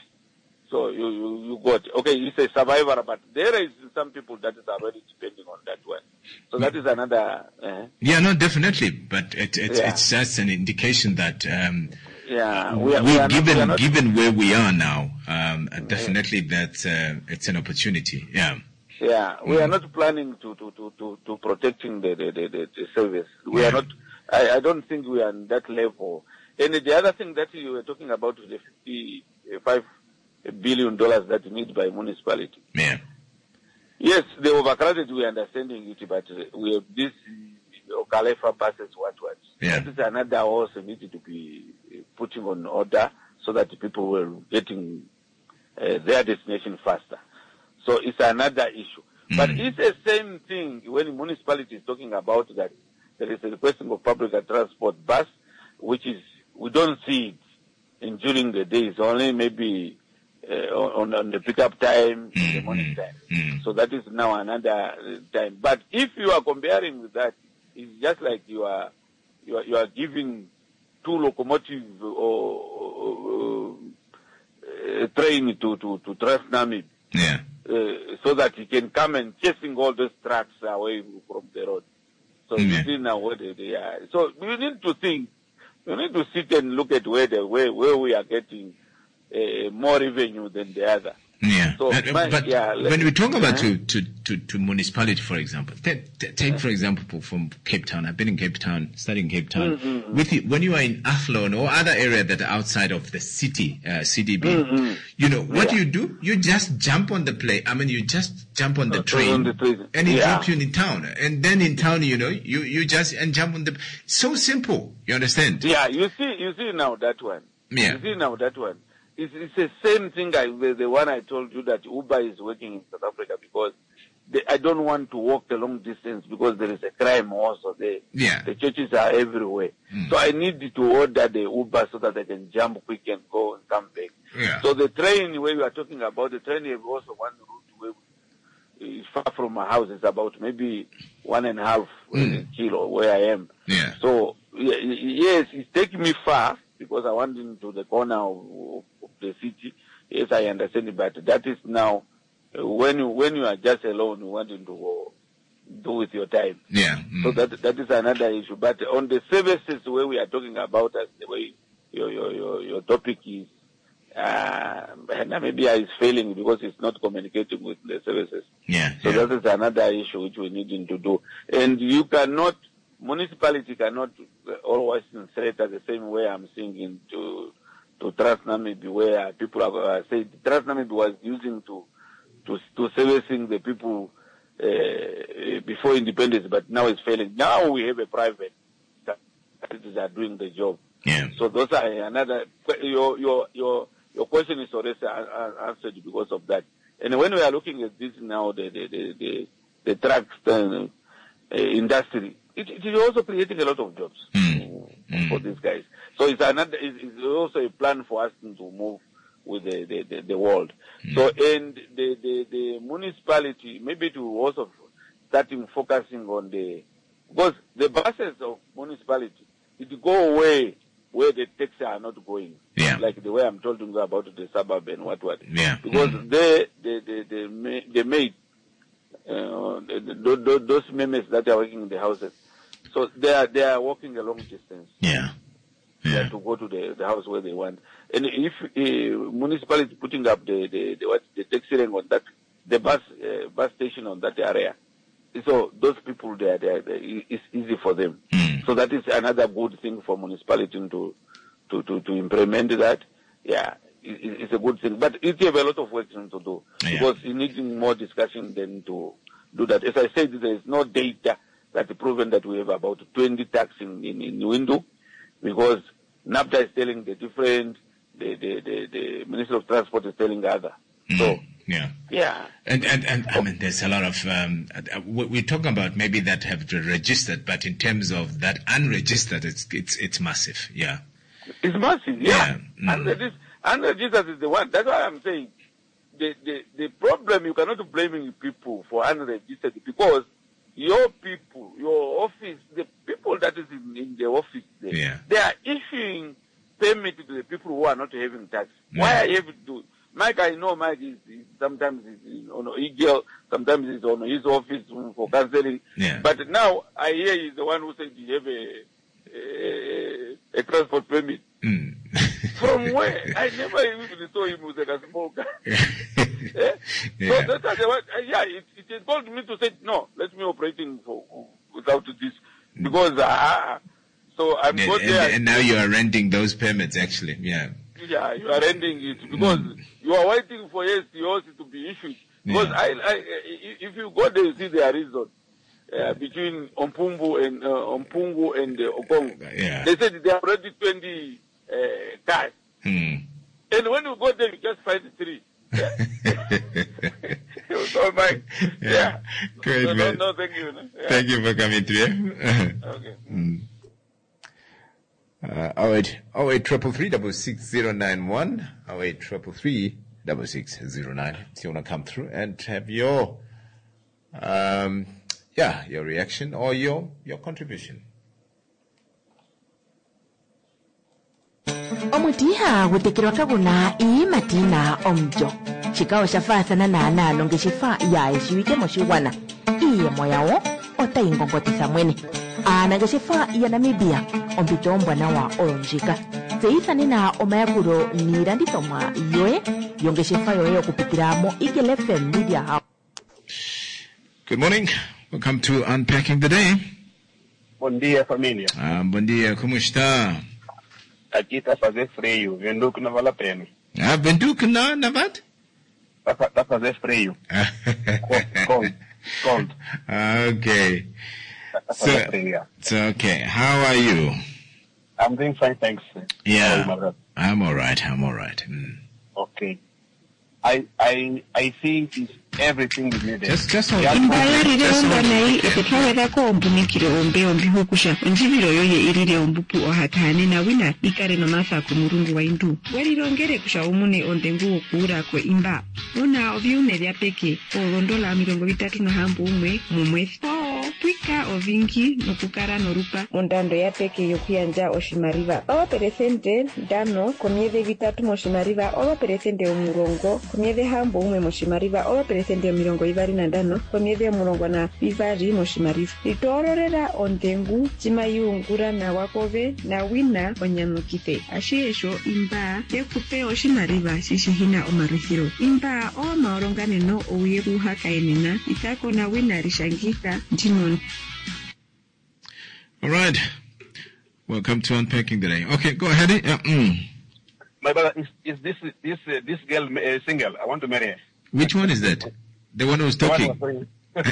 So you, you, you got, okay, it's a survivor, but there is some people that is already depending on that one. So that is another. Uh, yeah, no, definitely. But it, it, Yeah. it's just an indication that um, yeah, we, we are, we are given not, we are not, given where we are now, um, definitely that uh, it's an opportunity. Yeah. yeah, we are not planning to, to, to, to, to protecting the, the, the, the, the service. We Yeah. are not, I, I don't think we are on that level. And the other thing that you were talking about is the fifty-five billion dollars that you need by municipality. Yeah. Yes, the overcrowded, we are understanding it, but we have this Okalefa buses, what, what. Yeah. That is another also needed to be putting on order so that people were getting uh, their destination faster. So it's another issue. Mm. But it's the same thing when the municipality is talking about that there is a requesting of public transport bus, which is, we don't see it in during the day. It's only maybe uh, on, on the pickup time, in the morning time. Mm. So that is now another uh, time. But if you are comparing with that, it's just like you are you are, you are giving two locomotives or, or uh, a train to to to Transnamib, Yeah. uh, so that you can come and chasing all those trucks away from the road. So Yeah. you see now where they, they are. So we need to think. We need to sit and look at where the where where we are getting uh, more revenue than the other. Yeah. So, Uh, my- but yeah, let- when we talk about Uh-huh. to, to, to, to municipality, for example, take, take for example from Cape Town. I've been in Cape Town, studying Cape Town. Mm-hmm. With you, when you are in Athlone or other area that are outside of the city, uh, C D B, Mm-hmm. you know, what do Yeah. you do? You just jump on the plane. I mean, you just jump on the Uh, train, on the train. and it Yeah. drops you in town. And then in town, you know, you, you just and jump on the, so simple. You understand? Yeah, you see, you see now that one. Yeah. You see now that one. It's, it's the same thing I, the, the one I told you that Uber is working in South Africa because they, I don't want to walk a long distance because there is a crime also there. Yeah. The churches are everywhere. Mm. So I need to order the Uber so that I can jump quick and go and come back. Yeah. So the train where you are talking about, the train have also one route where is far from my house. It's about maybe one and a half Mm. kilo where I am. Yeah. So y- y- yes, it's taking me far because I want into the corner of, of the city. Yes, I understand it, but that is now uh, when you when you are just alone, you want to go do with your time. Yeah. Mm. So that that is another issue. But on the services where we are talking about, as the way your your your, your topic is, uh, Namibia is failing because it's not communicating with the services. Yeah. So yeah. that is another issue which we need to do. And you cannot, municipality cannot always threat the same way I'm seeing into to Transnamib, where people have uh, said Transnamib was using to to to servicing the people uh, before independence, but now it's failing. Now we have a private that are doing the job. Yeah. So those are another. Your your your your question is already answered because of that. And when we are looking at this now, the the the the, the trucks uh, industry, it, it is also creating a lot of jobs Mm. Mm. for these guys. So it's another. It's, it's also a plan for us to move with the the, the, the world. Mm. So and the, the the municipality maybe to also starting focusing on the because the buses of municipality it go away where the taxis are not going. Yeah. Like the way I'm talking about the suburb and what what. Yeah. Because Mm. they they they they ma- they made uh, the, the, the, those members that are working in the houses. So they are they are walking a long distance. Yeah. Yeah, Yeah. to go to the, the house where they want. And if uh, municipality putting up the the the, what, the taxi rank on that, the bus uh, bus station on that area, so those people there, they, they, it's easy for them. Mm. So that is another good thing for municipality to to to, to implement that. Yeah, it, it's a good thing, but it have a lot of work to do Yeah. because it needs more discussion than to do that. As I said, there is no data that proven that we have about twenty taxis in in, in Windu. Because NAPTA is telling the different, the, the, the, the Minister of Transport is telling other. So, Mm. Yeah. yeah. And, and, and I mean, there's a lot of, um, uh, we- we're talking about maybe that have registered, but in terms of that unregistered, it's, it's, it's massive. Yeah. It's massive, yeah. Yeah. Mm. And this, Unregistered is the one. That's why I'm saying the, the, the problem, you cannot blame people for unregistered because your people, your office, the people that is in, in the office, there, Yeah. they are issuing permit to the people who are not having tax. Yeah. Why are you able to do? Mike, I know Mike is, is sometimes is on e-girl, sometimes he's on his office for counseling. Yeah. But now I hear he's the one who said you have a, a, a transport permit. Mm. From where? I never even saw him with a smoker. Yeah. Eh? Yeah. So that's what, uh, yeah, it, it is called me to say, no, let me operating for, without this. Because, ah, uh, so I'm And, going and, there. and now you are renting those permits, actually. Yeah. Yeah, you are renting it because Mm. you are waiting for S T Os to be issued. Because Yeah. I, I, if you go there, you see there is uh, between Ompumbu and uh, Ompungu and uh, Okongo. Yeah. They said they are already twenty uh, cars, Hmm. and when you go there, you just find three. Yeah. So, Mike, Yeah. yeah. Great, no, no, man. no, thank you. Yeah. Thank you for coming through. Okay. Mm. Uh, oh eight oh eight triple three double six zero nine one oh eight triple three double six zero nine. If you want to come through and have your um yeah your reaction or your your contribution. omutiha gutekirwa kaguna ii matina omjo chikao shafathana na analo ngeshifa ya eshiwike moshiwana iye moyawo otaingongotisa mwene ana ngeshifa ya Namibia ompito ombwana wa olonjika zeithani na omayakuro nirandithomwa yoe yongeshifa yoye okupitiramo Eagle F M Media House. Good morning. Welcome to Unpacking the Day. Bom dia, família. Ah, bom dia, como está? Aqui está a fazer frio, vendo que não vale a pena. Ah, Benduque na Navat? Está tá a fazer frio. Cold, cold. Okay. Está a So, fazer frio. so okay. How are you? I'm doing fine, thanks. How are you, my Yeah, brother? I'm all right. I'm all right. Mm. Okay. I I I think it's everything is needed. Just, just hold Yeah. it. imbayarire Just hold ombanayi it. Yeah. eketwawethako ombunekire ombe ombihukusha onjiviro yoye irire ombupu ohatane na wina ikare nomasa kumurungu wa indu walirongere kusha umune ondengu okuura kwe imba una oviune vya peke olondola mirongo vitatu na hambu umwe mumwezi o kwika ovingi nokukara norupa ondando ya peke yokuyanja oshimariva owa peresente ndano komieve vitatu moshimariva owa peresente omurongo komieve hambu umwe moshimariva owa peresente mirongo ivari na ndano komieve omurongo na ivari moshimariva litororera ondengu chimayungura na wakove na wina onyanukite ashiesho imba yekupe oshimariva shishihina omarithiro imba owa maoronganeno ouye kuhakaenena itako na wina rishangika ndinon. All right. Welcome to Unpacking the Day. Okay, go ahead. Yeah, mm. My brother, is, is this this uh, this girl uh, single? I want to marry her. Which one is that? The one who's The one talking. who was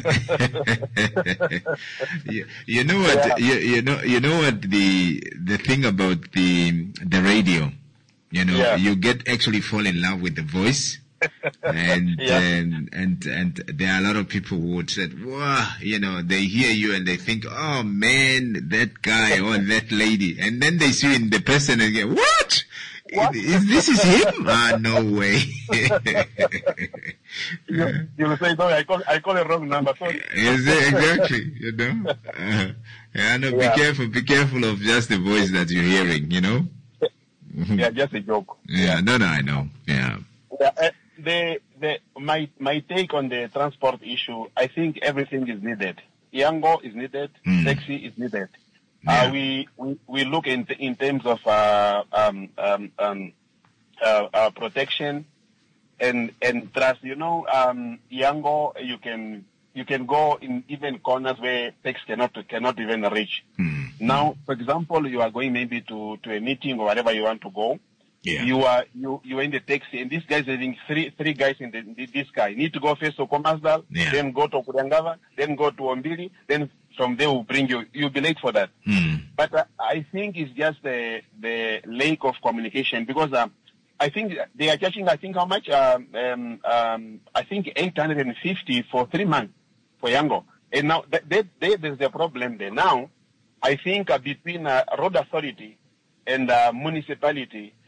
you, you know what? Yeah. You, you know. You know what the the thing about the the radio. You know, Yeah. you get actually fall in love with the voice. and, Yeah. and and and there are a lot of people who would say, wow, you know, they hear you and they think, oh man, that guy or that lady, and then they see in the person and go, what? What? Is this is him? Ah, no way. you, you will say, no, I call I call the wrong number. Sorry. Is it exactly? You know. Uh, yeah, no. Yeah. Be careful. Be careful of just the voice that you're hearing. You know. Yeah, just a joke. Yeah. No, no, I know. Yeah. Yeah, uh, the the my my take on the transport issue, I think everything is needed. Yango is needed. Mm. Taxi is needed. Yeah. Uh, we, we we look in in terms of uh, um, um, um, uh, uh, protection and and trust. You know, um, Yango, you can you can go in even corners where taxi cannot cannot even reach. Mm. Now, for example, you are going maybe to to a meeting or wherever you want to go. Yeah. You are you you are in the taxi, and this guy is having three three guys in the, the this guy. You need to go first to Komasdal, Yeah. then go to Kurangava, then go to Ombili, then from there we'll bring you. You'll be late for that. Mm. But uh, I think it's just the the lack of communication because um, I think they are charging. I think how much? Um, um, um, I think eight hundred and fifty for three months for Yango. And now that, that, that there's the problem there. Now I think uh, between uh, road authority and uh, municipality,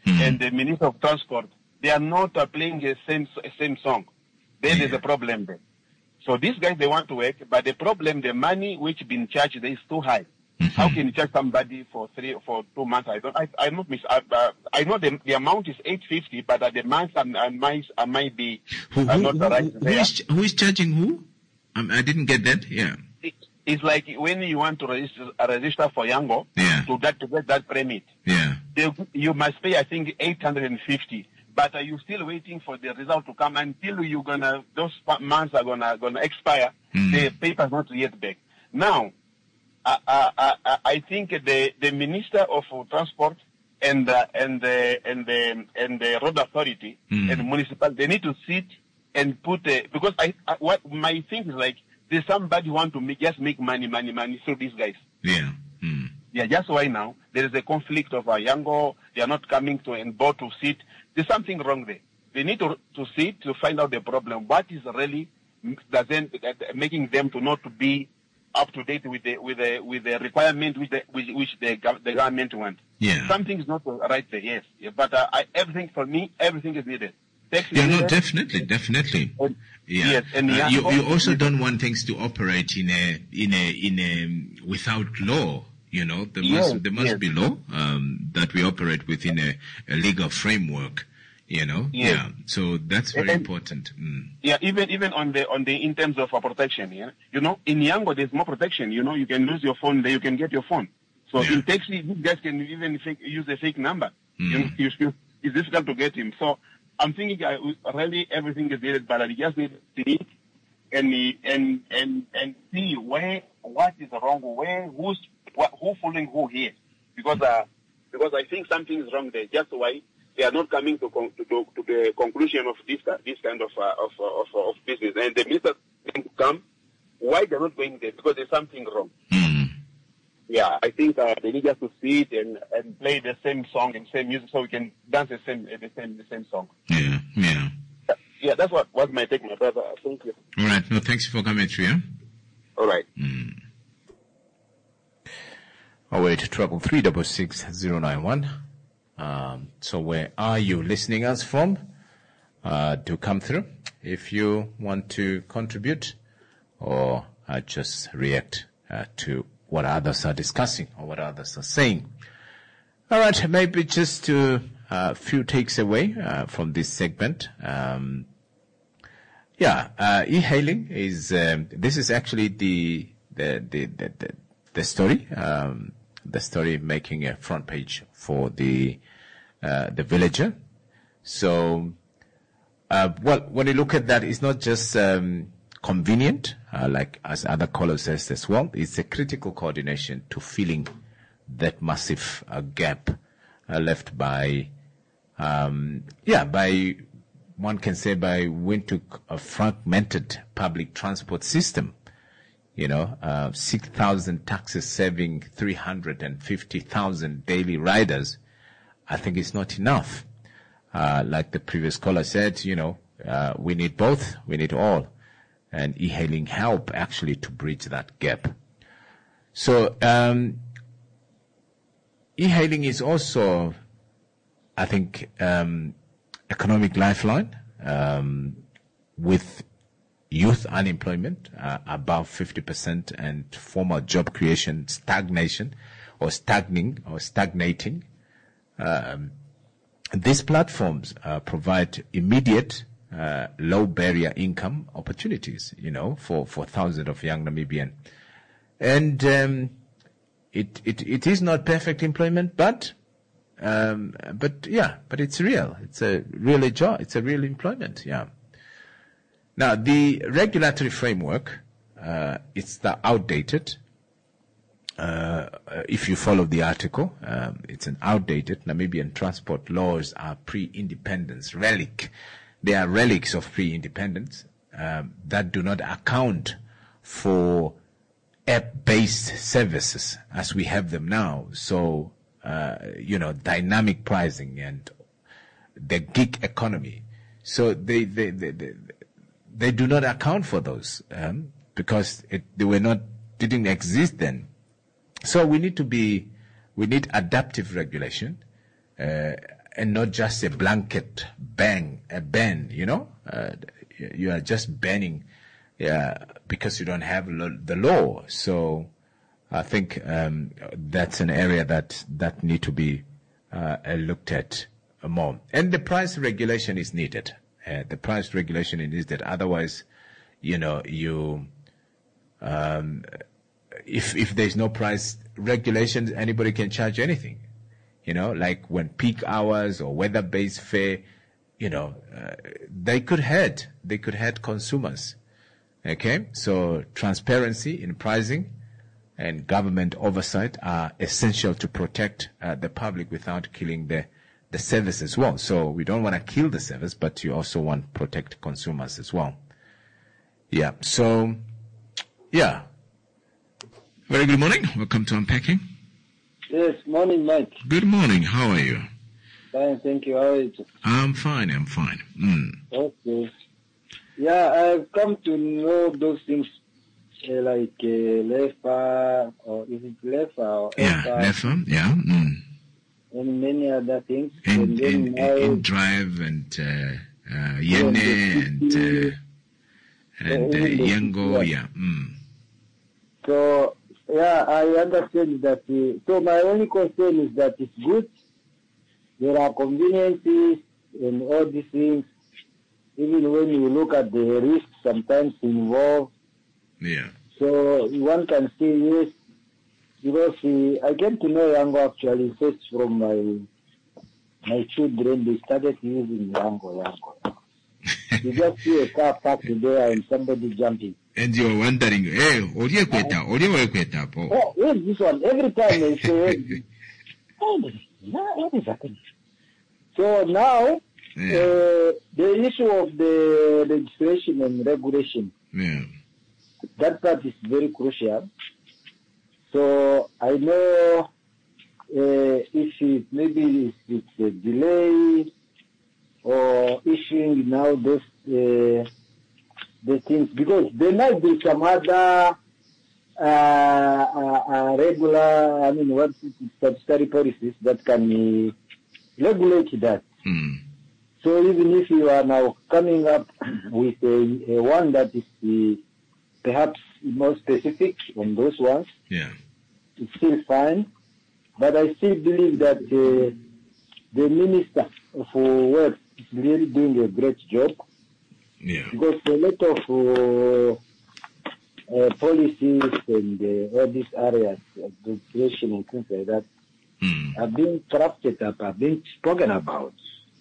mm. and the Minister of Transport, they are not uh, playing the same same song. Then yeah. there's a problem there. So these guys, they want to work, but the problem, the money which been charged there is too high. Mm-hmm. How can you charge somebody for three for two months? I don't. I I not miss. I, uh, I know the the amount is eight fifty, but uh, the months I, I might I might be who, uh, who, not who, right who, there. Who is, who is charging who? Um, I didn't get that. Yeah. It, it's like when you want to register, uh, register for Yango yeah. to that to get that permit. Yeah. They, you must pay I think eight hundred and fifty. But are you still waiting for the result to come until you gonna those months are gonna gonna expire? Mm. The paper's not yet back. Now, uh, uh, uh, I think the the Minister of Transport and uh, and the and the and the Road Authority mm. and the municipal, they need to sit and put a, because I, I what my thing is like there's somebody who want to make just make money money money through these guys. Yeah. Mm. Yeah. Just why now there is a conflict of a Yango. They are not coming to and board to sit. There's something wrong there. They need to to see to find out the problem. What is really doesn't making them to not to be up to date with the with the with the requirement which the which, which the, the government want. Yeah. Something is not right there. Yes. Yeah, but uh, I, everything for me, everything is needed. Taxi yeah. needed. No. Definitely. Definitely. And, yeah. Yes. And uh, you you also don't want things to operate in a in a in a without law. You know, there must, yes, there must yes. be law um, that we operate within a, a legal framework. You know, yes. yeah. So that's very and, important. Mm. Yeah, even even on the on the in terms of uh, protection. Yeah, you know, in Yango there's more protection. You know, you can lose your phone, there you can get your phone. So yeah. in taxi, these guys can even fake, use a fake number. Mm. You, you, it's difficult to get him. So I'm thinking uh, really everything is needed, but I just need to see and and and and see where what is wrong, where who's what, who fooling who here, because uh because I think something is wrong there. Just why they are not coming to con- to, to, to the conclusion of this this kind of uh, of, of of business, and the minister to come. Why they're not going there? Because there's something wrong. Mm. Yeah, I think uh, they need just to sit and, and play the same song and same music, so we can dance the same the same the same song. Yeah, yeah. Yeah, that's what was my take, my brother. Thank you. All right. No, thanks for coming through. Yeah? All right. Mm. Oh wait, trouble three double six zero nine one. Um, so where are you listening us from? Uh, do come through if you want to contribute or uh, just react uh, to what others are discussing or what others are saying. All right, maybe just a uh, few takes away uh, from this segment. Um, yeah, uh, e-hailing is um, this is actually the the the the, the, the story. Um, the story making a front page for the uh, the Villager. So, uh, well, when you look at that, it's not just um, convenient, uh, like as other callers says as well. It's a critical coordination to filling that massive uh, gap uh, left by, um, yeah, by one can say by Windhoek, a fragmented public transport system. You know, uh, six thousand taxis serving three hundred fifty thousand daily riders. I think it's not enough. Uh, like the previous caller said, you know, uh, we need both. We need all. And e-hailing help actually to bridge that gap. So, um, e-hailing is also, I think, um, economic lifeline, um, with youth unemployment uh, above fifty percent and formal job creation stagnation or stagnating or stagnating. Um, these platforms uh, provide immediate uh, low barrier income opportunities, you know, for, for thousands of young Namibian. And um, it, it it is not perfect employment, but um, but yeah, but it's real. It's a real job. It's a real employment. Yeah. Now, the regulatory framework, uh, it's the outdated. Uh, if you follow the article, um, it's an outdated. Namibian transport laws are pre-independence relic. They are relics of pre-independence um, that do not account for app-based services as we have them now. So, uh, you know, dynamic pricing and the gig economy. So they, they, they, they They do not account for those um, because it, they were not didn't exist then. So we need to be we need adaptive regulation, uh, and not just a blanket bang, a ban, you know, uh, you are just banning, yeah, because you don't have lo- the law. So I think um, that's an area that, that need to be uh, looked at more. And the price regulation is needed. Uh, the price regulation is needed. Otherwise, you know, you, um, if if there's no price regulations, anybody can charge anything. You know, like when peak hours or weather-based fare, you know, uh, they could hurt. They could hurt consumers. Okay, so transparency in pricing and government oversight are essential to protect uh, the public without killing the the service as well. So we don't want to kill the service, but you also want to protect consumers as well. Yeah. So, yeah. Very good morning. Welcome to Unpacking. Yes, morning, Mike. Good morning. How are you? Fine, thank you. How are you? I'm fine. I'm fine. Mm. Okay. Yeah, I've come to know those things uh, like uh, Lefa, or is it Lefa or Yeah, Lefa, yeah. Mm. And many other things. And, and then and, now, and Drive and uh, uh, Yene and, uh, and uh, Yango, yeah. Mm. So, yeah, I understand that. Uh, so my only concern is that it's good. There are conveniences and all these things. Even when you look at the risks sometimes involved. Yeah. So one can say yes, because uh, I came to know Yango actually first from my my children. They started using Yango, Yango. You just see a car parked there and somebody jumping. And you're wondering, hey, Orie Kweta, Orie Kweta, po. Oh, yes, this one. Every time they say, oh, what is happening? So now, yeah. uh, the issue of the legislation and regulation, yeah. that part is very crucial. So I know uh, if it maybe it's, it's a delay or issuing now those uh, the things, because there might be some other uh, uh, uh, regular, I mean, what statutory policies that can uh, regulate that. Mm. So even if you are now coming up with a, a one that is uh, perhaps more specific on those ones, yeah, it's still fine. But I still believe that uh, the Minister for Works is really doing a great job. Yeah. Because a lot of uh, uh, policies and uh, all these areas, legislation and things like that, mm. are being crafted up, are being spoken about.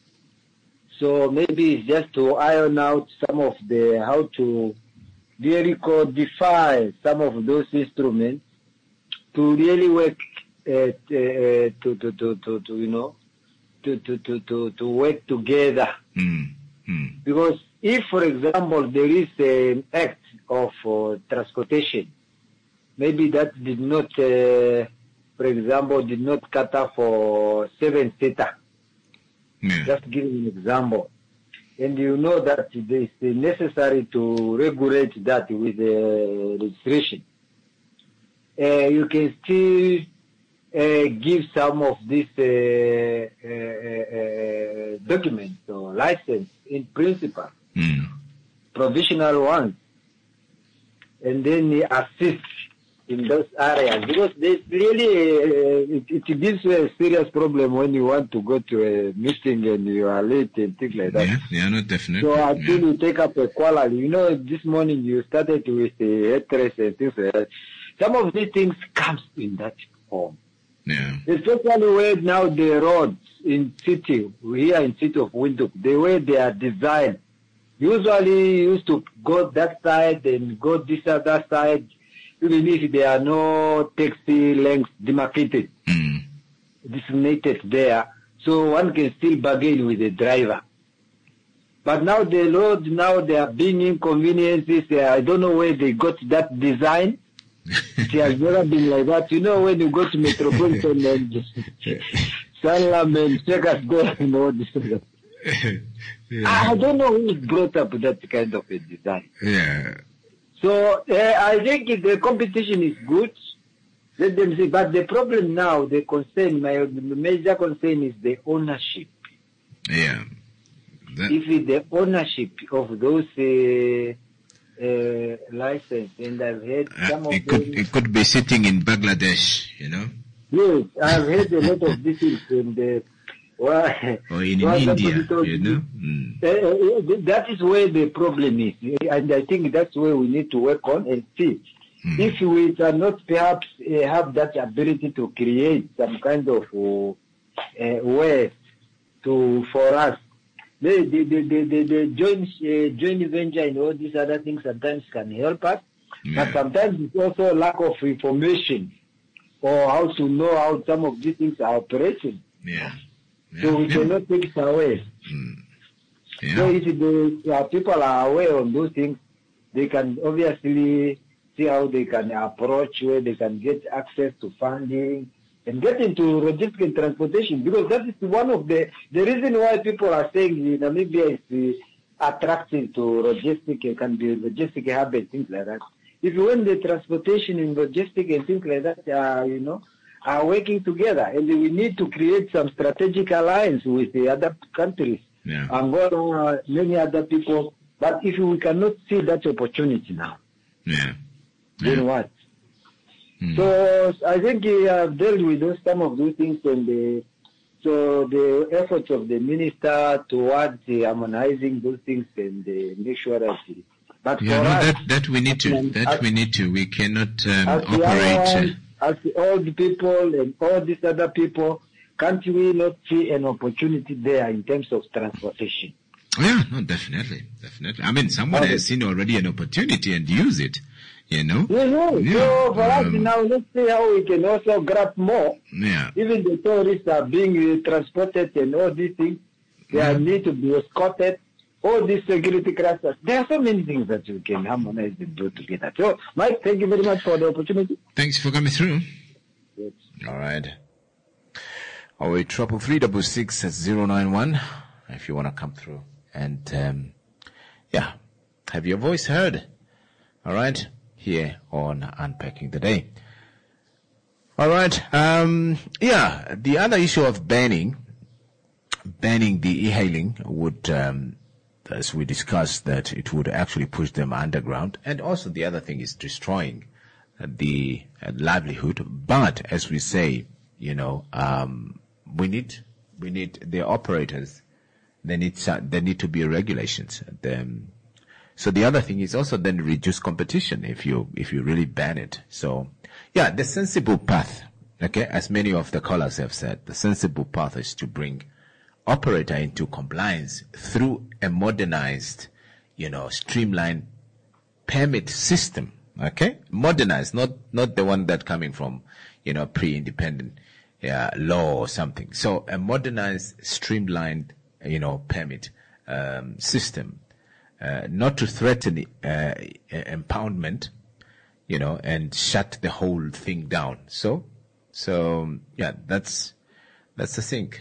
So maybe it's just to iron out some of the, how to really codify some of those instruments to really work, uh, uh, to, to, to, to, to, you know, to, to, to, to, to work together. Mm. Mm. Because if, for example, there is an act of uh, transportation, maybe that did not, uh, for example, did not cater for seven-seater. Yeah. Just giving an example. And you know that it is necessary to regulate that with the registration. Uh, you can still uh, give some of these uh, uh, uh, documents or license in principle. Mm. Provisional ones, and then assist in those areas, because there's really uh, it, it gives you a serious problem when you want to go to a meeting and you are late and things like that. Yeah, yeah, no, definitely. So until yeah. you take up a quality, you know, this morning you started with the address and things like that. Some of these things comes in that form. Yeah. Especially where now the roads in city, here in city of Windhoek, the way they are designed. Usually used to go that side and go this other side, even if there are no taxi lengths demarcated, mm. designated there. So one can still bargain with the driver. But now the roads, now they are being inconveniences. I don't know where they got that design. It has never been like that. You know, when you go to Metropolitan and Sanlam and Checkers there and all this. Yeah. I don't know who brought up that kind of a design. Yeah. So uh, I think the competition is good. Let them see. But the problem now, the concern, my major concern is the ownership. Yeah. That, if the ownership of those uh, uh, license, and I've heard some uh, of it could them. it could be sitting in Bangladesh, you know. Yes, I've heard a lot of these things in the. Well, or in, in well, India, you know. Mm. Uh, that is where the problem is, and I think that's where we need to work on and see. Mm. If we cannot perhaps uh, have that ability to create some kind of uh, uh, way to for us, the the the the, the, the joint uh, joint venture and all these other things sometimes can help us, yeah. But sometimes it's also lack of information or how to know how some of these things are operating. Yeah. Yeah. So we yeah. cannot take it away. Mm. Yeah. So if the uh, people are aware of those things, they can obviously see how they can approach, where they can get access to funding and get into logistics and transportation, because that is one of the the reason why people are saying Namibia is uh, attractive to logistics and can be logistic hub and things like that. If you want the transportation and logistics and things like that, uh, you know, are working together, and we need to create some strategic alliance with the other countries, yeah. Angola, many other people. But if we cannot see that opportunity now, yeah. then yeah. what? Mm. So I think we have dealt with those, some of those things, and the, so the efforts of the minister towards uh, harmonizing those things and uh, make sure that. But yeah, for no, us, that that we need to. That as, we need to. We cannot um, as operate. As the old people and all these other people, can't we not see an opportunity there in terms of transportation? Yeah, no, definitely, definitely. I mean, someone okay. has seen already an opportunity and use it, you know. Yeah, yeah. yeah. So for um, us now, let's see how we can also grab more. Yeah. Even the tourists are being uh, transported and all these things, they yeah. need to be escorted. All these security crises. There are so many things that we can harmonize and do together. So, Mike, thank you very much for the opportunity. Thanks for coming through. Yes. All right. Oh wait, triple three double six at zero nine one. If you want to come through and um, yeah, have your voice heard. All right, here on Unpacking the Day. All right. Um, yeah, the other issue of banning, banning the e-hailing would. Um, As we discussed, that it would actually push them underground. And also the other thing is destroying the livelihood. But as we say, you know, um, we need, we need the operators. They need, there need to be regulations. Then, so the other thing is also then reduce competition if you, if you really ban it. So yeah, the sensible path, okay, as many of the callers have said, the sensible path is to bring operator into compliance through a modernized, you know, streamlined permit system. Okay, modernized, not not the one that coming from, you know, pre-independent uh, law or something. So a modernized, streamlined, you know, permit um, system, uh, not to threaten uh, impoundment, you know, and shut the whole thing down. So, so yeah, that's that's the thing.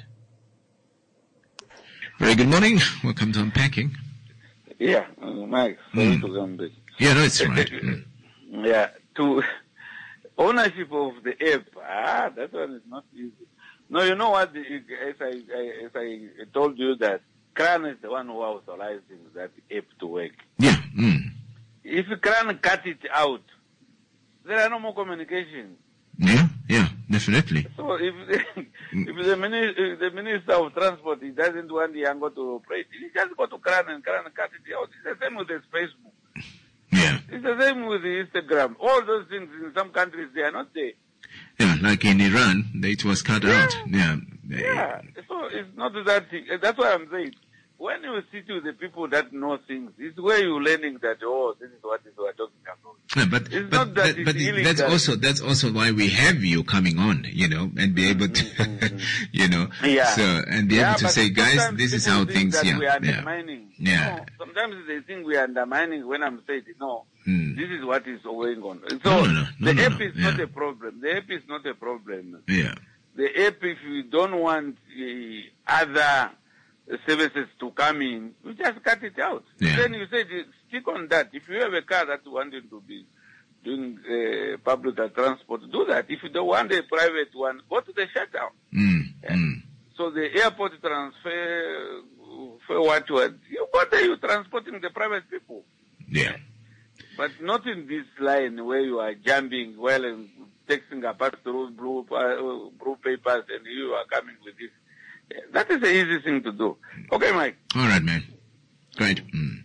Very good morning. Welcome to Unpacking. Yeah, uh, Mike, sorry mm. to come back. Yeah, no, it's right. mm. Yeah, to ownership of the app, ah, that one is not easy. No, you know what, as I, I, as I told you that Kran is the one who authorizing that app to work. Yeah. Mm. If Kran cut it out, there are no more communication. Yeah, yeah, definitely. So if if the minister, if the minister of transport, he doesn't want the Yango to operate, he just go to Kran and Kran cut it out. It's the same with his Facebook. Yeah. It's the same with the Instagram. All those things in some countries, they are not there. Yeah, like in Iran, it was cut yeah. out. Yeah. Yeah. So it's not that thing. That's why I'm saying, when you sit with the people that know things, it's where you're learning that, oh, this is what is we're talking about. Yeah, but it's but, not that but, but it's that's also that's also why we have you coming on, you know, and be able to, mm-hmm. you know, yeah. so and be yeah, able to say, guys, this is how things. That yeah, we are yeah, undermining. yeah. No, sometimes they think we are undermining when I'm saying no. Mm. This is what is going on. So no, no, no, no, the no, app no. is yeah. not a problem. The app is not a problem. Yeah. The app, if you don't want uh, other services to come in, you just cut it out. Yeah. Then you say, stick on that. If you have a car that wanted to be doing uh, public transport, do that. If you don't want a private one, go to the shutdown. Mm. Yeah. Mm. So the airport transfer, for what what? You what are you transporting the private people? Yeah. But not in this line where you are jumping well and taking apart through blue, uh, blue papers and you are coming with this. That is the easy thing to do. Okay, Mike. All right, man. Great. Mm.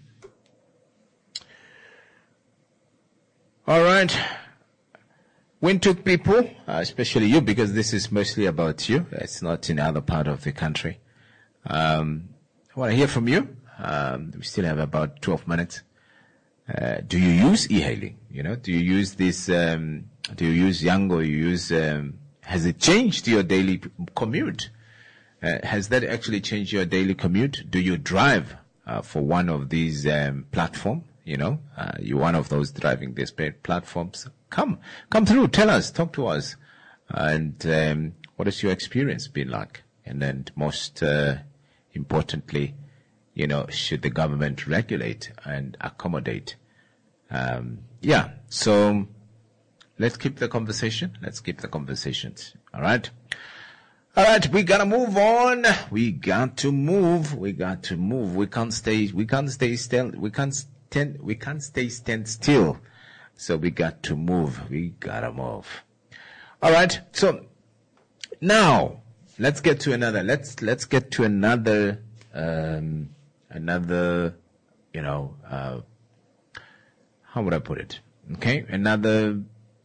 All right. Windhoek people, uh, especially you, because this is mostly about you. It's not in other part of the country. Um, I want to hear from you. Um, we still have about twelve minutes. Uh, do you use e-hailing? You know, do you use this, um, do you use Yango? You use, um, has it changed your daily commute? Uh, has that actually changed your daily commute? Do you drive, uh, for one of these, um, platform? You know, uh, you're one of those driving these platforms. Come, come through. Tell us, talk to us. And, um, what has your experience been like? And then most, uh, importantly, you know, should the government regulate and accommodate? Um, yeah, so let's keep the conversation. Let's keep the conversations. All right. All right. We gotta move on. We got to move. We got to move. We can't stay, we can't stay still. We can't stand, we can't stay stand still. So we got to move. We gotta move. All right. So now let's get to another, let's, let's get to another, um, another, you know, uh, how would I put it? Okay, another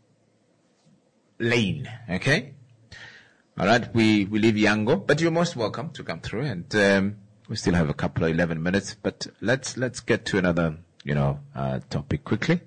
lane. Okay, all right. We we leave Yango, but you're most welcome to come through, and um, we still have a couple of eleven minutes. But let's let's get to another, you know, uh, topic quickly.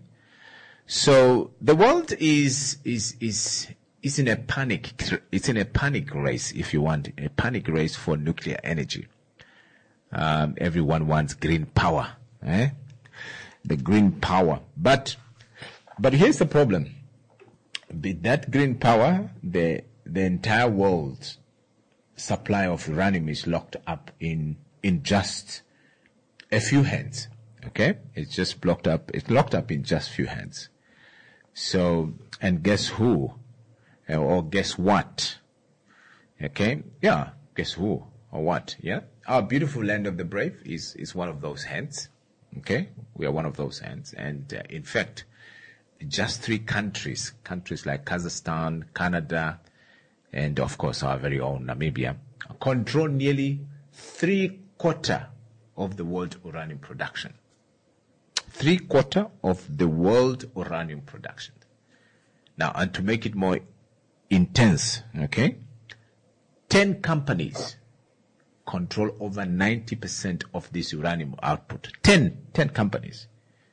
So the world is is is is in a panic. It's in a panic race, if you want, a panic race for nuclear energy. Um, everyone wants green power, eh? The green power. But, but here's the problem. With that green power, the, the entire world's supply of uranium is locked up in, in just a few hands. Okay? It's just blocked up, it's locked up in just few hands. So, and guess who? Or guess what? Okay? Yeah, guess who? Or what? Yeah? Our beautiful land of the brave is, is one of those hands. Okay? We are one of those hands. And uh, in fact, just three countries, countries like Kazakhstan, Canada, and of course our very own Namibia, control nearly three quarter of the world uranium production. Three quarter of the world uranium production. Now, and to make it more intense, okay, ten companies control over ninety percent of this uranium output. Ten, ten companies.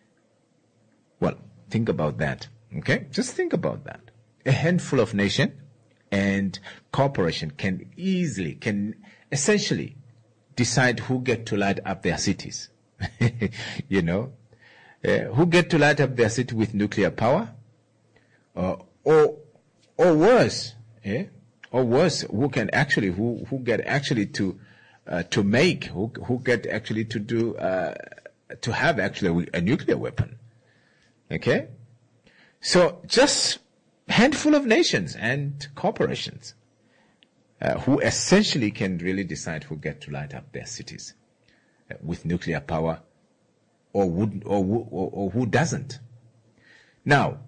Well, think about that, okay? Just think about that. A handful of nations and corporation can easily, can essentially decide who get to light up their cities. You know, uh, who get to light up their city with nuclear power, uh, or, or worse, eh? Or worse, who can actually, who, who get actually to, Uh, to make, who, who get actually to do, uh, to have actually a nuclear weapon. Okay? So just a handful of nations and corporations, uh, who essentially can really decide who get to light up their cities uh, with nuclear power, or would, or, or, or who doesn't. Now,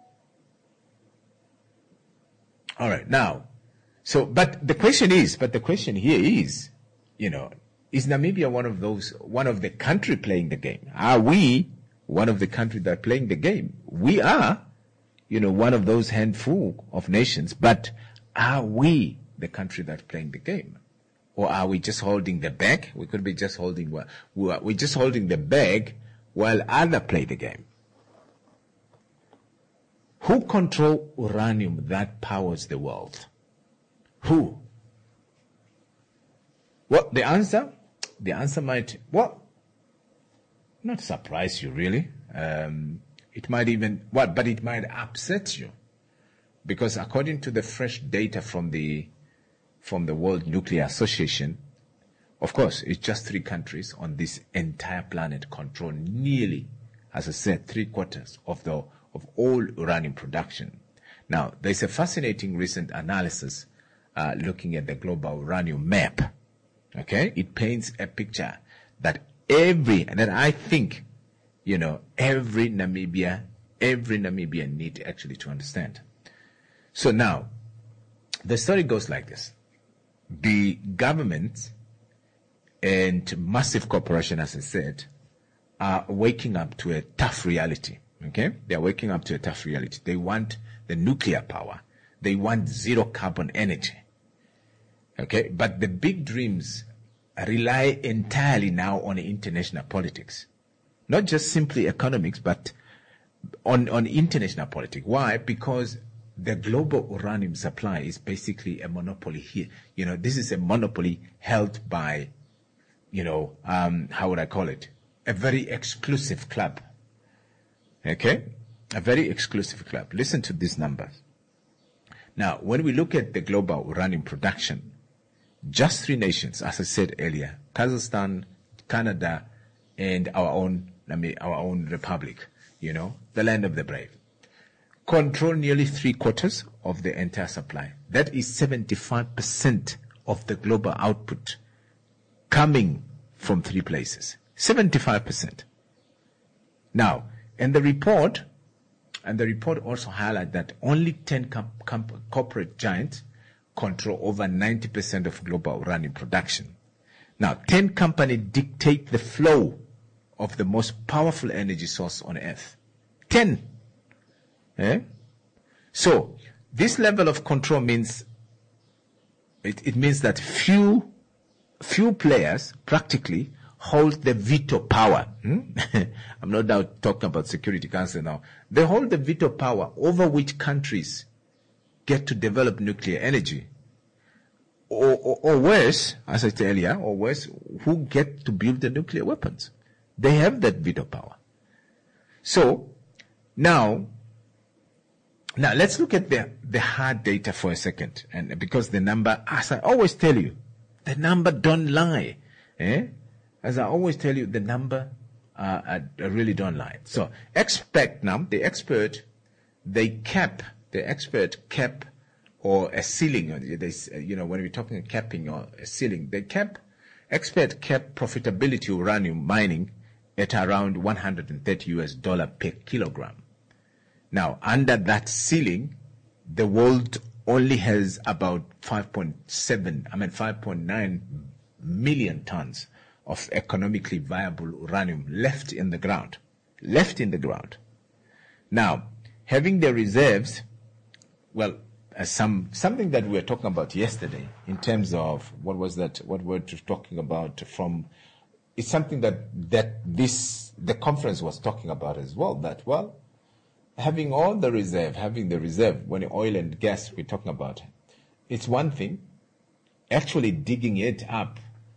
all right, now, so, but the question is, but the question here is, you know, is Namibia one of those, one of the country playing the game? Are we one of the countries that are playing the game? We are, you know, one of those handful of nations, but are we the country that's playing the game? Or are we just holding the bag? We could be just holding, we're just holding the bag while others play the game. Who control uranium that powers the world? Who? Well, the answer, the answer might, well, not surprise you really. Um, it might even, what, but it might upset you. Because according to the fresh data from the, from the World Nuclear Association, of course, it's just three countries on this entire planet control nearly, as I said, three quarters of the, of all uranium production. Now, there's a fascinating recent analysis uh, looking at the global uranium map. Okay, it paints a picture that every, that I think, you know, every Namibia, every Namibian need actually to understand. So now, the story goes like this. The government and massive corporation, as I said, are waking up to a tough reality. Okay? They are waking up to a tough reality. They want the nuclear power. They want zero carbon energy. Okay? But the big dreams rely entirely now on international politics. Not just simply economics, but on, on international politics. Why? Because the global uranium supply is basically a monopoly here. You know, this is a monopoly held by, you know, um, how would I call it? A very exclusive club. Okay? A very exclusive club. Listen to these numbers. Now, when we look at the global uranium production, just three nations, as I said earlier, Kazakhstan, Canada, and our own, I mean, our own republic, you know, the land of the brave, control nearly three quarters of the entire supply. That is seventy-five percent of the global output coming from three places. seventy-five percent. Now, and the report, and the report also highlights that only ten comp- comp- corporate giants control over ninety percent of global uranium production. Now, ten companies dictate the flow of the most powerful energy source on earth. ten. Eh? So, this level of control means, it, it means that few, few players practically hold the veto power. Hmm? I'm not now talking about Security Council now. They hold the veto power over which countries get to develop nuclear energy. Or, or, or worse, as I said earlier, or worse, who get to build the nuclear weapons. They have that veto power. So, now, now let's look at the, the hard data for a second. And because the number, as I always tell you, the number don't lie. Eh? As I always tell you, the number uh, uh, really don't lie. So, expect now, the expert, they cap, the expert cap or a ceiling, or they, you know, when we're talking capping or a ceiling, they cap, expert cap profitability uranium mining at around one hundred thirty U S dollar per kilogram. Now, under that ceiling, the world only has about five point seven, I mean five point nine million tons of economically viable uranium left in the ground. Left in the ground. Now, having the reserves, well, uh, some something that we were talking about yesterday in terms of what was that? What we were talking about from? It's something that that this the conference was talking about as well. That well, having all the reserve, having the reserve when oil and gas we're talking about, it's one thing. Actually digging it up,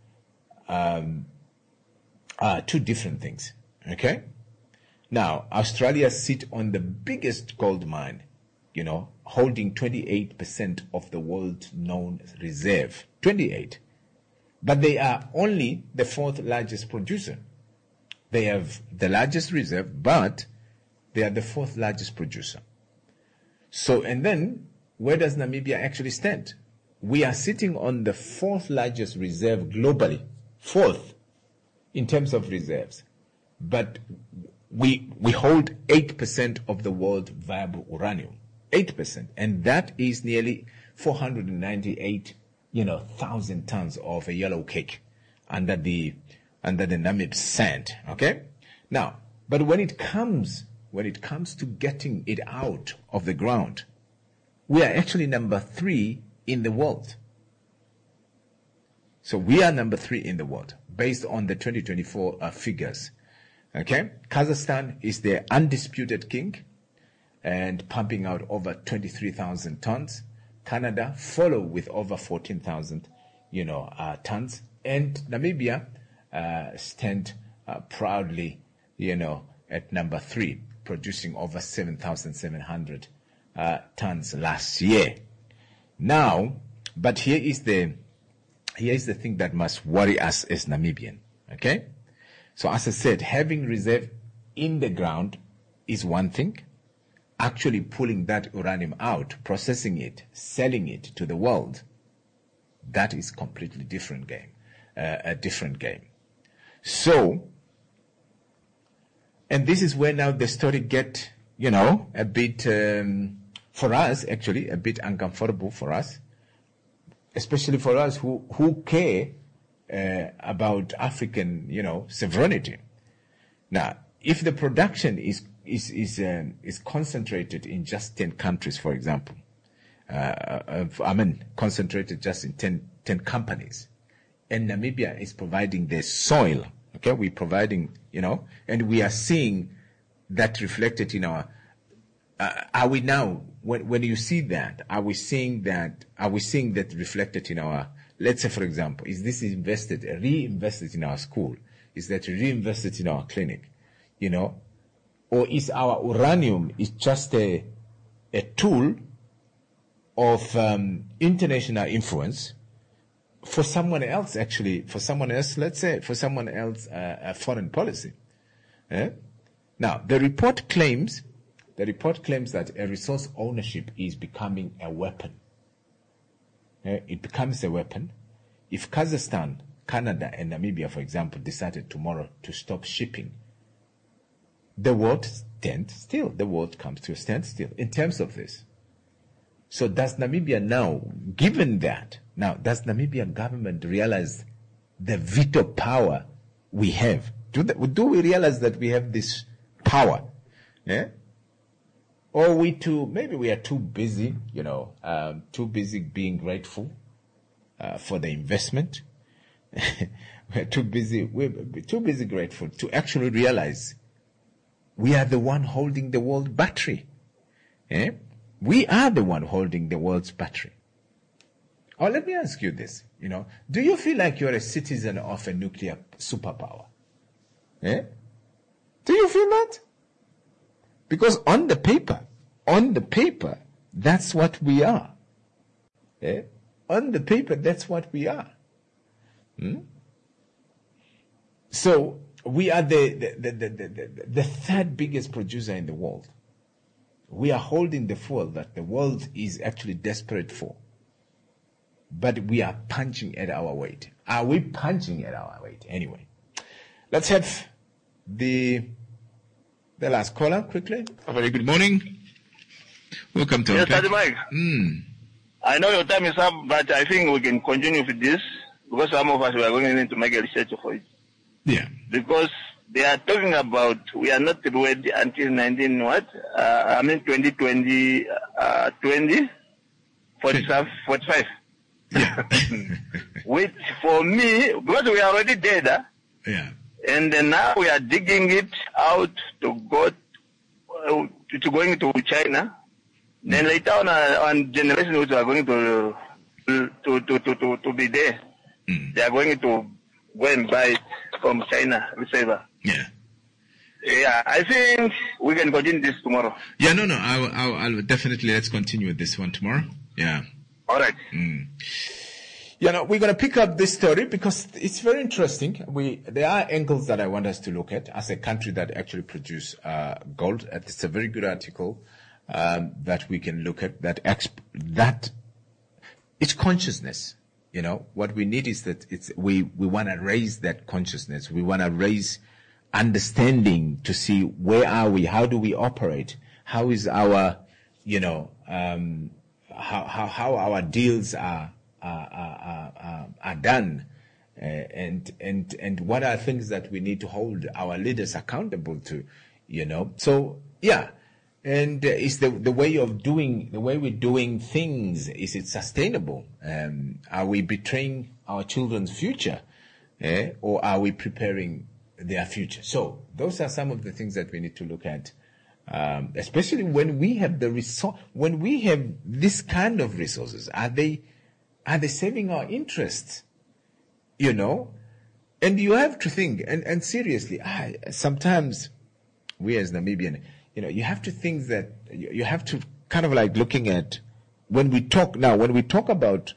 um, are two different things. Okay. Now, Australia sit on the biggest gold mine, you know, holding twenty-eight percent of the world's known reserve. twenty-eight. But they are only the fourth largest producer. They have the largest reserve, but they are the fourth largest producer. So, and then, where does Namibia actually stand? We are sitting on the fourth largest reserve globally. Fourth, in terms of reserves. But we we hold eight percent of the world viable uranium. eight percent. And that is nearly four hundred ninety-eight, you know, thousand tons of a yellow cake under the under the Namib sand. Okay? Now, but when it comes when it comes to getting it out of the ground, we are actually number three in the world. So we are number three in the world based on the twenty twenty-four uh, figures. Okay? Kazakhstan is the undisputed king and pumping out over twenty-three thousand tons. Canada follow with over fourteen thousand, you know, uh, tons. And Namibia uh, stand uh, proudly, you know, at number three, producing over seven thousand seven hundred uh, tons last year. Now, but here is the here is the thing that must worry us as Namibian. Okay? So as I said, having reserve in the ground is one thing. Actually pulling that uranium out, processing it, selling it to the world that is completely different game, uh, a different game. So, and this is where now the story get, you know, a bit, um, for us, actually, a bit uncomfortable for us, especially for us who, who care uh, about African, you know, sovereignty. Now, if the production is is is um, is concentrated in just ten countries, for example, uh, of, I mean, concentrated just in ten, ten companies, and Namibia is providing the soil, okay, we're providing, you know, and we are seeing that reflected in our, uh, are we now, when, when you see that, are we seeing that, are we seeing that reflected in our, let's say, for example, is this invested, reinvested in our school? Is that reinvested in our clinic? You know, or is our uranium is just a, a tool of um, international influence for someone else, actually, for someone else, let's say, for someone else, uh, a foreign policy. Eh? Now, the report claims, the report claims that a resource ownership is becoming a weapon. Eh? It becomes a weapon. If Kazakhstan, Canada, and Namibia, for example, decided tomorrow to stop shipping, the world stands still. The world comes to a standstill in terms of this. So does Namibia now, given that, now does Namibia government realize the veto power we have? Do, the, do we realize that we have this power? Yeah? Or we too, maybe we are too busy, you know, um, too busy being grateful uh, for the investment. We're too busy, we're too busy grateful to actually realize we are the one holding the world battery. Eh? We are the one holding the world's battery. Or let me ask you this, you know, do you feel like you're a citizen of a nuclear superpower? Eh? Do you feel that? Because on the paper, on the paper, that's what we are. Eh? On the paper, that's what we are. Hmm? So, we are the, the, the, the, the, the third biggest producer in the world. We are holding the fuel that the world is actually desperate for. But we are punching at our weight. Are we punching at our weight? Anyway, let's have the the last caller quickly. A very good morning. Welcome to Yes, Daddy Mike. Mm. I know your time is up, but I think we can continue with this because some of us we are going to need to make a research for it. Yeah. Because they are talking about we are not ready until nineteen what? Uh, I mean twenty twenty, uh, twenty, forty-five, forty-five. Yeah. Which for me, because we are already dead, huh? Yeah. And then now we are digging it out to go uh, to, to going to China. Mm. Then later on, uh, on generations which are going to to to to to, to be there, mm. they are going to go and buy it from China, receiver. Yeah. Yeah, I think we can continue this tomorrow. Yeah, no, no, I'll, I'll, I'll definitely, let's continue with this one tomorrow. Yeah. All right. Mm. Yeah, no, we're going to pick up this story because it's very interesting. We, there are angles that I want us to look at as a country that actually produce, uh, gold. It's a very good article, um, that we can look at that, exp- that, it's consciousness. You know, what we need is that it's, we, we want to raise that consciousness. We want to raise understanding to see where are we? How do we operate? How is our, you know, um, how, how, how our deals are, are, are, are, are done. Uh, and, and, and what are things that we need to hold our leaders accountable to, you know? So, yeah. And uh, is the the way of doing the way we're doing things, is it sustainable? Um, are we betraying our children's future, eh? Or are we preparing their future? So those are some of the things that we need to look at, um, especially when we have the resource, when we have this kind of resources. Are they are they serving our interests? You know, and you have to think and and seriously. I, sometimes we as Namibian. You know, you have to think that you have to kind of like looking at when we talk now, when we talk about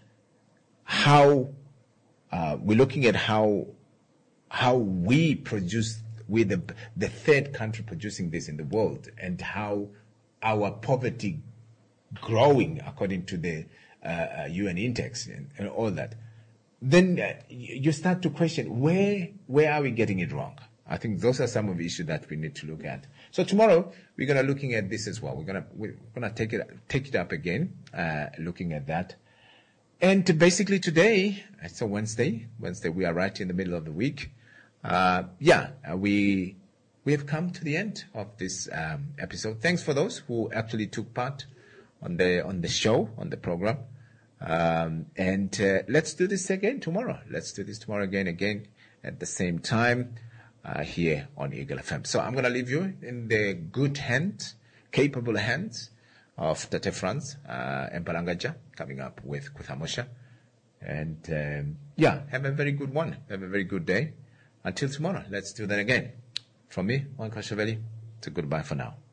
how uh, we're looking at how how we produce, we're the, the third country producing this in the world, and how our poverty growing according to the uh, uh, U N Intex and, and all that, then uh, you start to question where where are we getting it wrong? I think those are some of the issues that we need to look at. So tomorrow we're going to looking at this as well. We're going to we're going to take it take it up again, uh, looking at that. And basically today, it's a Wednesday. Wednesday, we are right in the middle of the week. Uh, yeah, uh, we we have come to the end of this um, episode. Thanks for those who actually took part on the on the show, on the program. Um, and uh, let's do this again tomorrow. Let's do this tomorrow again, again at the same time uh, here on Eagle F M. So I'm going to leave you in the good hands, capable hands of Tate Franz uh, and Palangaja coming up with Kuthamosha. And um, yeah, have a very good one. Have a very good day. Until tomorrow, let's do that again. From me, Juan Kashaveli, it's a goodbye for now.